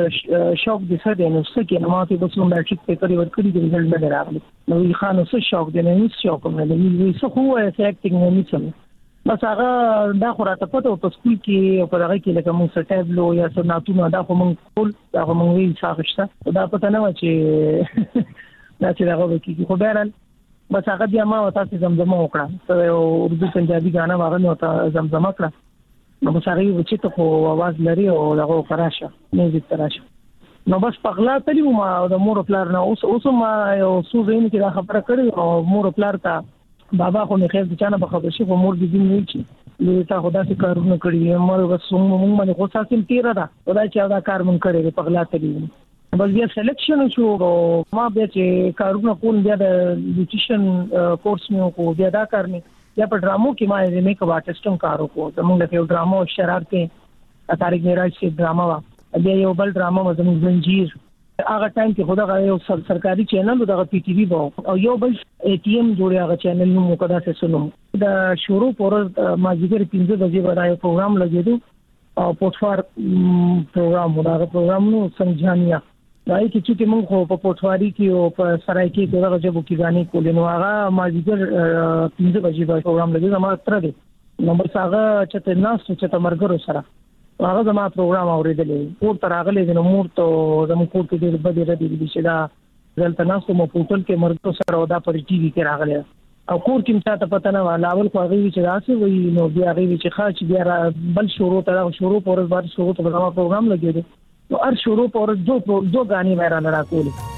وی شوق دې سره دی نو څه کې نو ماته بس نو میټریک پیپر ورکړي د رزلټ نه راغلي نو یې خانو څه شوق دی نه څه شوق نه دی وی څه خو یې اکټینګ نه نشم بس هغه دا خو راته پته په سکول کې په هغه کې لکه موږ سټابلو یا سناتونه دا خو موږ ټول دا خو موږ وی څاغشته دا پته نه و چې دا چې هغه کې خو بیرل بس هغه بیا ما وتا چې زمزمه وکړه ته اردو پنجابي غانا واغ نه وتا زمزمه کړه نو ساري و چې ته خو आवाज لري او هغه کراشه میوزیک کراشه نو بس پغلا تلی ما د مور پلار نه اوس اوس ما یو څو زین کې دا خبره کړې او مور پلار ته بابا خو نه خیر د چانه په خبر شي خو مور دې نه چی لته خدا سي کارونه کړی مور بس موږ باندې خو ساسم تیر دا خدای چې دا کار مونږ کړی په غلا تلی بس بیا سلیکشن شو ما بیا چې کارونه کول بیا د نیوټریشن کورس مې کو بیا دا کارنی یا په ډرامو کې ما یې میک اپ آرټیسټم کارو کو زموږ د یو ډرامو شرارتې طارق معراج سے ډراما وا بیا یو بل ډراما زموږ زنجیر هغه ټایم کې خدا یو سرکاري چینل دغه پی ټی وی وو او یو بل ای ټی ایم جوړی هغه چینل نو مقدا سے سنو دا شروع پر ماجیګر پنځه بجې باندې پروګرام لګیدو او پورتفار پروګرام دا پروګرام نو سمجھانیا دای کی چې موږ خو په پورتفاری کې او په سرای کې دغه جبو کې غاني کولې نو هغه ماجیګر پنځه بجې باندې پروګرام لګیدو ما تر دې نمبر څنګه چې ناس چې تمرګرو سره هغه زما پروګرام اوریدلې پور تر هغه له مور ته زموږ کور کې ډېر بده ردی دي چې دا دلته ناس مو پورتل کې مرګ سره ودا پر ټي وي کې راغله او کور کې متا ته پته نه ولا اول خو هغه چې راسي وي نو بیا هغه چې خاص بیا بل شروع ته شروع پر بعد شروع ته زما پروګرام لګیدو نو هر شروع پر دو دو غاني مې را راکولې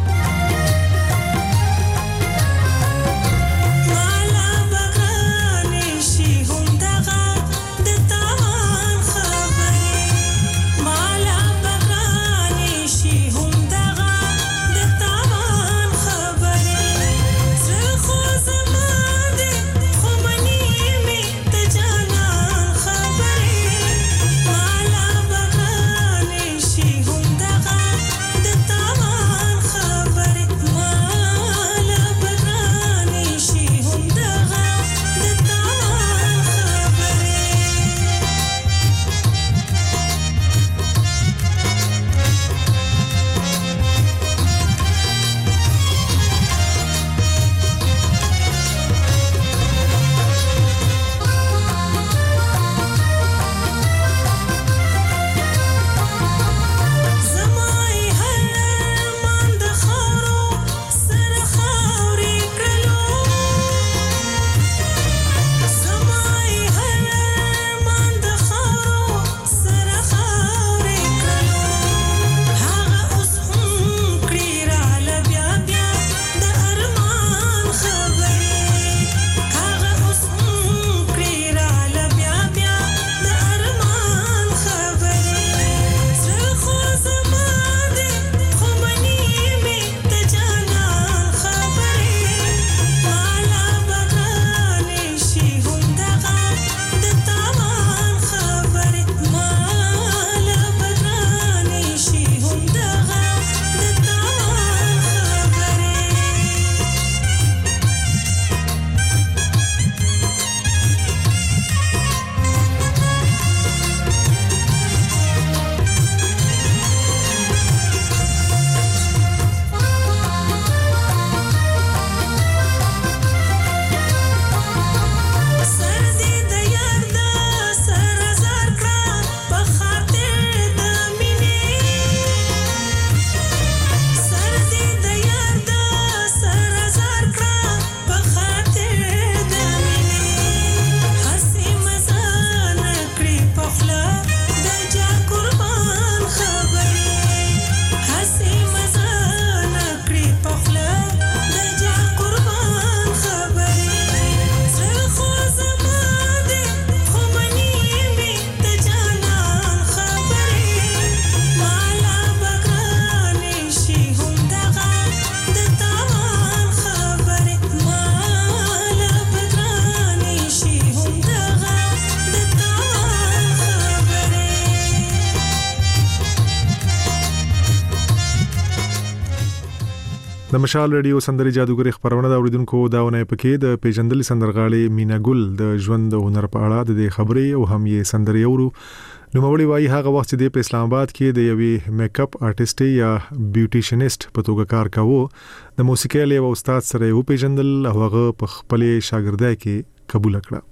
د مشال رادیو سندري جادوګر خبرونه دا اوریدونکو داونه پکې د پیجندل سندرغاړي مینا ګل د ژوند او هنر په اړه د خبرې او هم یې سندري اورو نو مولوی وايي هغه وخت د اسلام آباد کې د یوې میک اپ آرټیست یا بیوټیشنست په توګه کار کاوه د موسیقي له استاد سره یو پیجندل هغه په خپل شاګردای کې قبول کړه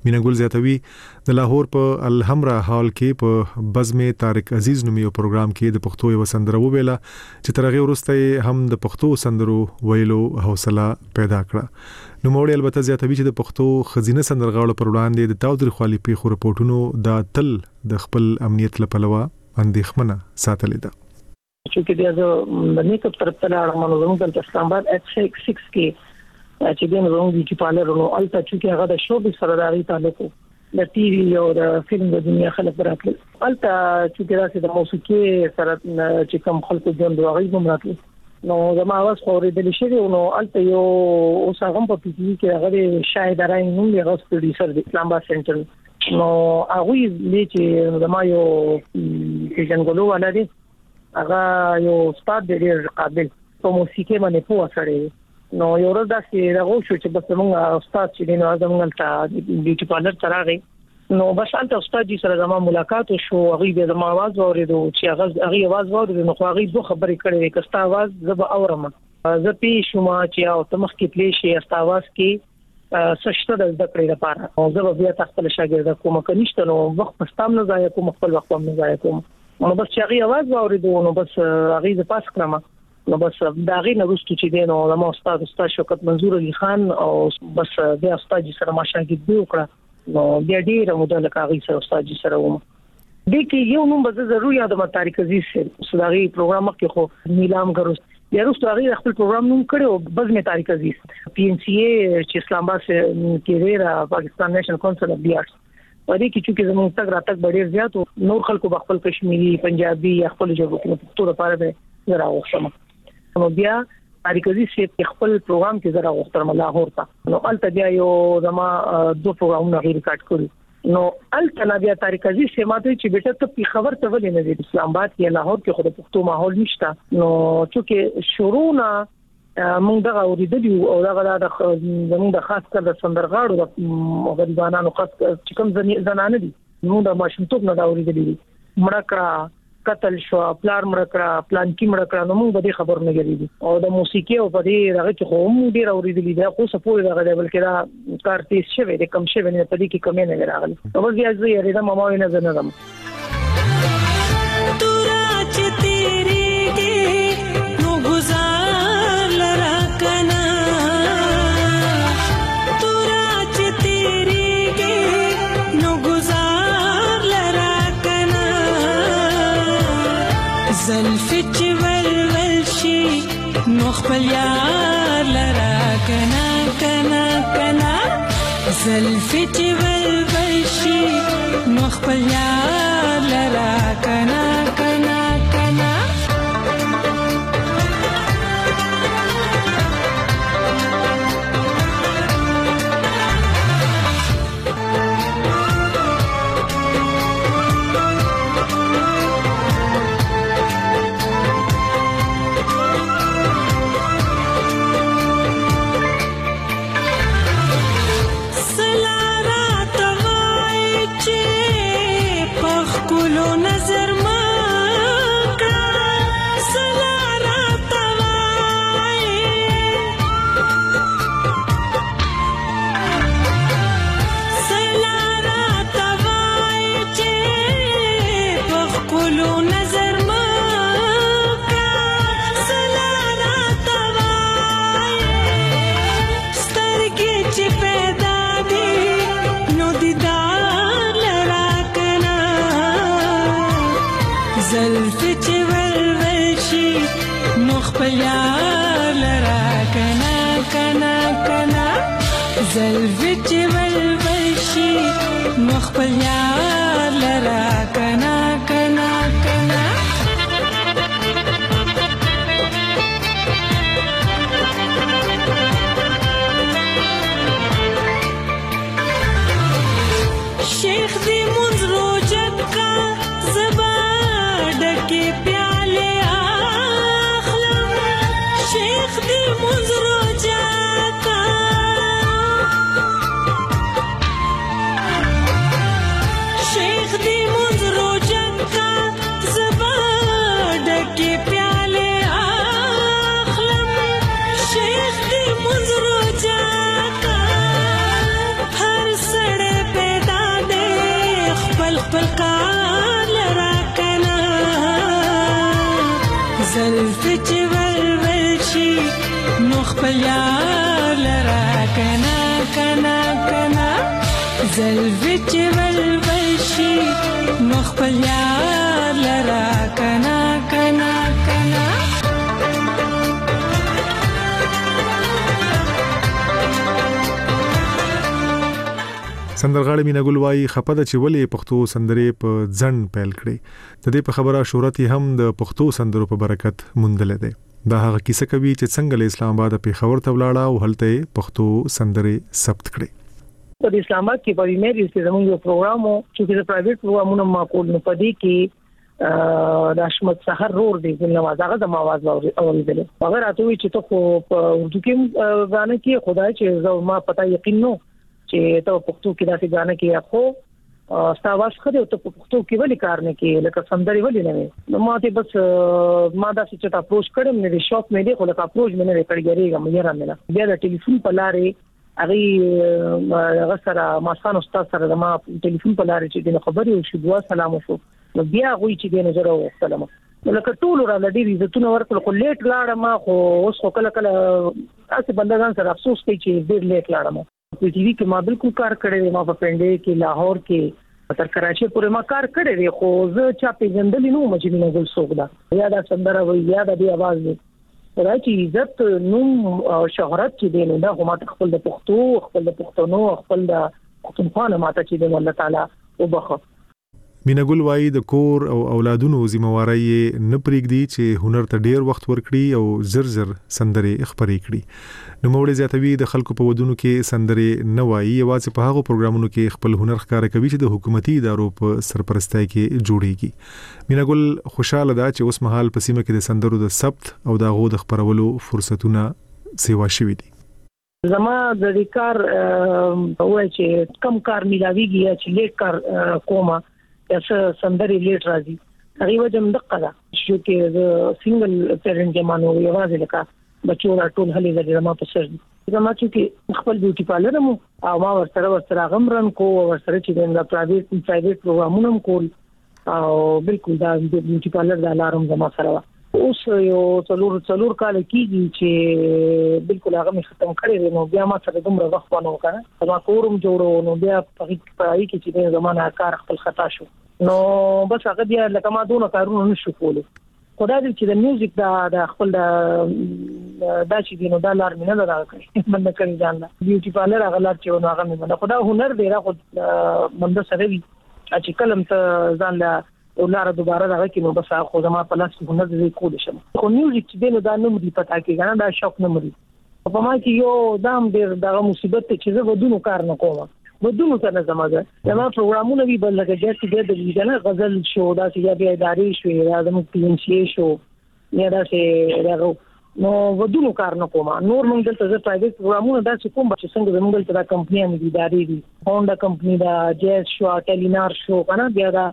مینګل زیاتوي د لاهور په الحمرا هال کې په بزمه طارق عزیز نومي پروګرام کې د پښتو یو سندره ویله چې ترغه ورسته هم د پښتو سندرو ویلو حوصله پیدا کړه نو موړي البته زیاتوي چې د پښتو خزینه سندرغاړو پر وړاندې د تاوتریخوالي پیښو رپورټونو د تل د خپل امنیت لپاره اندېښمنه ساتلې ده چې د د نیکو طرف ته لاړم نو زموږ د اسلام آباد اټ سکس سکس کې چې د نوو بیوټي پارلر نو الته چې هغه د شو به سره راغی تعلق د ټي وي او د فلم د دنیا خلک براتل الته چې راځي د موسیقي سره چې کوم خلکو ژوند واغې کوم راتل نو زما आवाज خورېدل شي نو الته یو اوس هغه په پی ټي کې هغه شاهد راي نو یو پروډوسر د اسلام آباد سنټر نو هغه یې چې زما یو پیژنګلو ولادي هغه یو استاد دی قابل په موسیقي باندې پوه سره نو یو ورځ داسې راغو شو چې بس موږ استاد چې نو زموږ ته بیوټي پارلر ته راغی نو بس البته استاد جی سره زما ملاقات شو هغه به زما आवाज اوریدو چې هغه هغه आवाज اوریدو نو هغه دوه خبرې کړې کستا आवाज زب اورم زه پی شوما چې او تمخ کې پلی شي استا आवाज کې سشته د ذکر لپاره او زه بیا تاسو له شاګرد کوم کنيشته نو وخت پستام نه ځای کوم خپل وخت هم نه ځای کوم نو بس چې هغه आवाज اوریدو نو بس هغه د پاس کړم نو بس دا غي نه رستو چې دینو زمو استاد استاد شوکت منظور علي خان او بس بیا استاد جی سره ماشاګرد دی وکړه نو بیا ډیر مدل کاغي سره استاد جی سره وم د کې یو نوم به ضروري یاد ما طارق عزیز سره صداغي پروګرام کې خو نیلام غروس یا رستو هغه خپل پروګرام نوم کړو بزمه طارق عزیز پی ان سی ای چې اسلام آباد کې ریرا پاکستان نېشنل کونسل اف دی آرټس پدې کې چې زموږ تک راتک ډېر زیات نور خلکو خپل کشمیری پنجابي یا خپل ژبه کې ټول لپاره به راوښم نو بیا طارق عزیز چې خپل پروګرام کې زرا وختر لاهور ته نو الته بیا یو زما دوه پروګرامونه غیر کټ کړو نو الته بیا طارق عزیز چې ماته چې بیٹه ته په خبر ته ولې نه دی اسلام آباد کې لاهور کې خو د پښتو ماحول نشته نو چې شروع نه موږ دا اوریدلی او دا د زموږ د خاص کر د سندرغاړو د غریبانو خاص چې کوم زنانه دي نو د ماشومتوب نه دا اوریدلی مړه کړه قتل شو پلار مړکړه پلان کې مړکړه نو موږ به خبر نه غریدي او د موسیقي او په دې هغه کې خو موږ ډیر اوریدلی دا خو سپور دا غړي بلکې دا کار تیز شوی د کم شوی نه په دې کې کمې نه راغلی نو بس بیا زه یې دا ماما نه زنه دم تورا چې تیری کې نو گزار لرا کنا تورا چې تیری کې نو گزار لرا کنا زلفی چې ولول شي نو خپل یار لرا کنا کنا کنا زلفی چې ولول شي نو خپل یار لرا کنا کنا کنا زلفی چې ولول شي نو خپل یار لرا کنا کنا کنا شیخ دی منز روجت کا زبا ډکه پیاله اخلم شیخ دی منز روجت کا شیخ دی منز روجت کا زبا ډکه پیاله اخلم شیخ دی منز روجت کا هر سړی خپل کار لرا کنا زلف چې ولول شي نو خپل یار لرا کنا کنا کنا زلف چې ولول شي نو خپل یار لرا کنا کنا کنا سندرغاړي مینا ګل وايي خپه چې ولې پښتو سندرې په ځن پیل کړي د دې په خبره شهرت هم د پښتو سندرو په برکت مندل دي دا هغه کیسه کوي چې څنګه له اسلام آباد په خبر ته ولاړه او هلته پښتو سندرې ثبت کړي په اسلام آباد کې په میری چې زموږ یو پروګرام چې د پرایویټ پروګرامونو معقول نه پدې کې د اشمت سحر رور دی نواز هغه د आवाज اوریدل هغه راته وی چې ته په اردو کې غانې کې خدای چې ما پتا یقین نو چې ته پښتو کې داسې غانې کې اخو ستاواز خو ته پښتو کې ولې کار نه کې لکه سندري ولې نه نو ما ته بس ما دا چې ته اپروچ کړم نه شاپ مې دی خو لکه اپروچ مې نه کړګریږم یې را مله بیا د ټلیفون په لارې اغي غسر ما سان استاد سره ما ټلیفون په لارې چې د خبرې او شو دوا سلام وشو نو بیا غوي چې د نظر او سلام لکه ټول را لډي عزتونه ورکړل خو لیټ لاړم خو اوس خو کله کله اسه بندگان سره افسوس کوي چې ډیر لیټ لاړم په ټي وي کې ما بالکل کار کړی ما په پنده کې لاهور کې تر کراچي پورې ما کار کړی دی خو زه چا پیژندل نو مې نه ګل سوګدا یا دا سندره وي یا د आवाज دی راځي عزت نوم او شهرت چې دی نو دا هم خپل د پښتو خپل د پښتنو خپل د پښتونخوا ماته چې دی الله تعالی وبخښه مینا ګل وايي د کور او اولادونو ذمہواری نه پرېږدي چې هنر ته ډیر وخت ورکړي او زر زر سندري خبرې کړي نو موږ زیاتوي د خلکو په ودونو کې سندري نه وایي یوازې په هغه پروګرامونو کې خپل هنر ښکار کوي چې د حکومتي ادارو په سرپرستۍ کې جوړيږي مینا ګل خوشاله ده چې اوس مهال په سیمه کې د سندرو د ثبت او د غو د خبرولو فرصتونه سیوا شوي دي زما د دې کار وای چې کم کار ملاويږي چې لیک کار کومه چې سندري لیټ راځي هغه وجه مدقه ده چې کې د سنگل پیرنټ جمانو یوازې لکه بچو را ټول هلي زړه ما په سر زما چې خپل بیوټي پارلر مو او ما ورسره ورسره غمرن کو ورسره چې د پرایویټ پرایویټ پروګرامونو کول او بالکل دا بیوټي پارلر د الارم زما سره اوس یو څلور څلور کال کېږي چې بالکل هغه مې ختم کړی نو بیا ما سره دومره وخت ونه وکړه ما کورم جوړو نو بیا په هغه کې چې د زمانه کار خپل خطا شو نو بس هغه بیا لکه ما دونه کارونه نشو کولای خدای دې چې د میوزیک دا د خپل د دا چې دینو دا لار مینه نه راکړي من نه کړی ځان بیوټي پارلر هغه لار چې نو هغه مې خدای هنر دی را خو منده سره وی چې کلم ته ځان لا ولاره دوباره راغی نو بس خو زما په لاس کې هنر دې کول شم خو میوزیک چې دینو دا نوم دی پتا کې غنا دا شوق نه مري په ما کې یو دام ډیر دغه مصیبت چې زه ودونو کار نه کوم ودونو ته نه زماده زما پروګرامونه وی بل لګی چې د دې نه غزل شو دا چې بیا اداري شو یا د پینشي شو یا دا چې راغو نو ودونو کار نه کوم نور موږ دلته زه پرایویټ پروګرامونه دا چې کوم چې څنګه زموږ دلته دا کمپنیانه دي اداري دي هونډا کمپنی دا جیس شو ټیلینار شو کنه بیا دا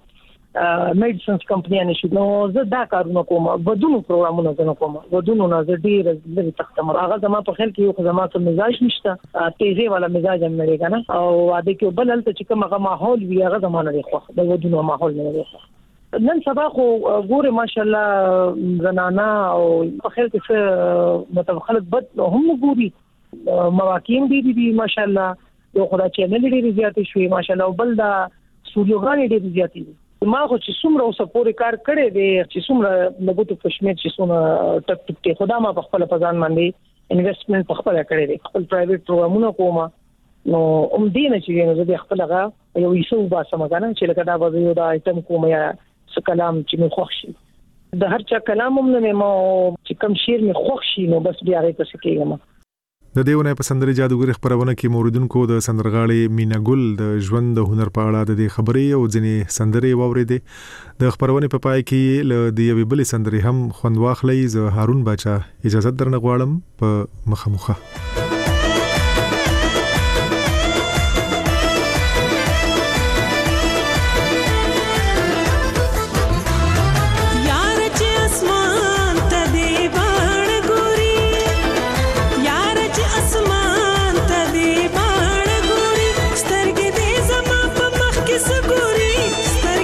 میډیسنز کمپنیانه شو نو زه دا کارونه کوم ودونو پروګرامونه زه نه کوم ودونو نه زه ډیر لري تختم هغه زما په خیال کې یو زما ته مزاج نشته تیزه والا مزاج هم لري کنه او واده کې بل هلته چې کوم هغه ماحول وی هغه زمانه دی خو د ودونو ماحول نه دی نن سبا خو ګوره ماشاءالله زنانا او په خیال کې څه مطلب خلک بد هم ګوري مواقعین دي دي ماشاءالله یو خدای چې نه لري زیاتې شوي ماشاءالله او بل دا سټوډیوګان دي زیاتې ما خو چې څومره اوسه پورې کار کړی دی چې څومره لګوتو پښمه چې څومره ټک ټک ته خدا ما په خپل پزان باندې انویسټمنټ په خپل کړی دی خپل پرایویټ پروګرامونه کوم نو ام دې نه چې نو زه خپل هغه یو ایسو با سمګانه چې لکه دا به یو دا ایتم کوم یا څه کلام چې مې خوښ شي د هر چا کلام هم نه مو چې کوم شعر مې خوښ شي نو بس بیا غي پس کېږم د دیونه په سندري جادوګر خبرونه کې موریدونکو د سندرغاړي مینا ګل د ژوند د هنر په اړه د خبرې او ځنې سندري واوریدې د خبرونه په پای کې ل د یوې بلې سندري هم خوند واخلې ز هارون باچا اجازه درنه غواړم په مخمخه سترګې دې زما په مخ کې سګوري سترګې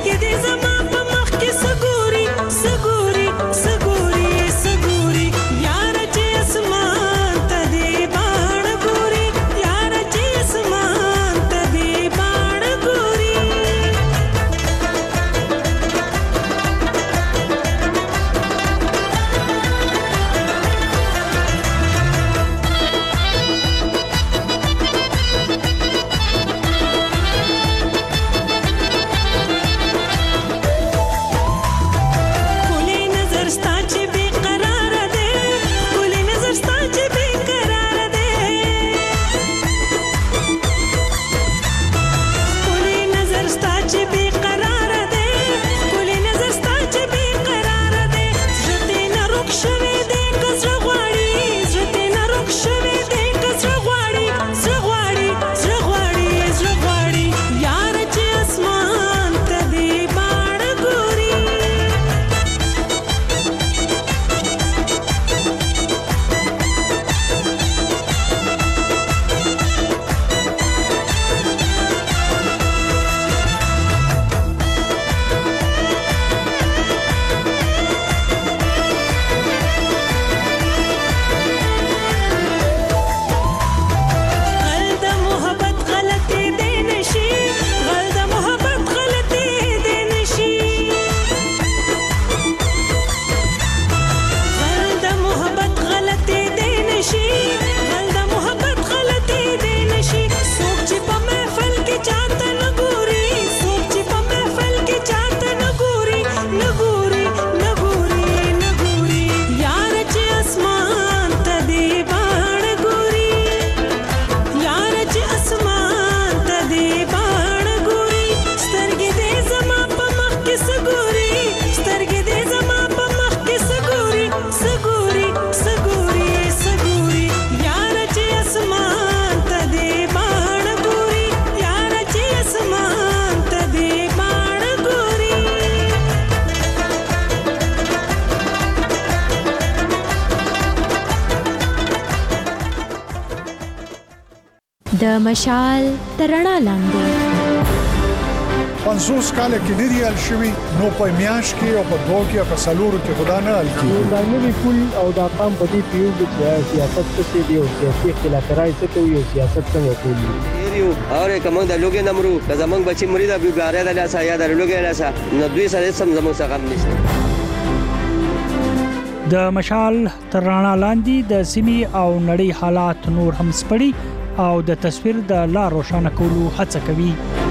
د مشال ترڼا لاندې پنځوس کال کې نه دی ال شوی نو په میاش کې او په دوه کې په سلورو کې خدا نه ال کې دا نوی پول او دا قام په دې پیو د سیاست څخه دی او سیاسي اختلافات څخه کوي او سیاست څخه کوي یو اور کوم د لوګي نمرو که زمنګ بچی مرید ابي باره د لاسه یا د لوګي لاسه نو دوی سره سم زموږ څخه هم نشته د مشال ترڼا لاندې د سیمي او نړۍ حالات نور هم سپړي او د تصویر د لا روښانه کولو هڅه کوي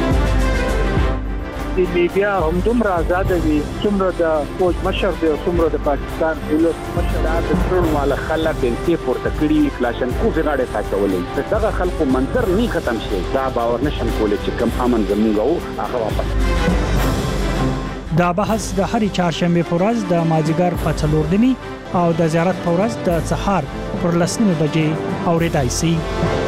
د میډیا هم دومره آزاد دي څومره د فوج مشر دی او څومره د پاکستان دولت مشر د ټول مال خلک د سیفور تکړی کلاشن کو زغاړه ساتولې دغه خلکو منظر نه ختم شي دا باور نشم کولای چې کم امن زموږ او هغه واپس دا بحث د هرې چهارشنبه په ورځ د مازیګر په څلور نیمه او د زیارت په ورځ د سهار پر لسنیمه بجې اورېدای شي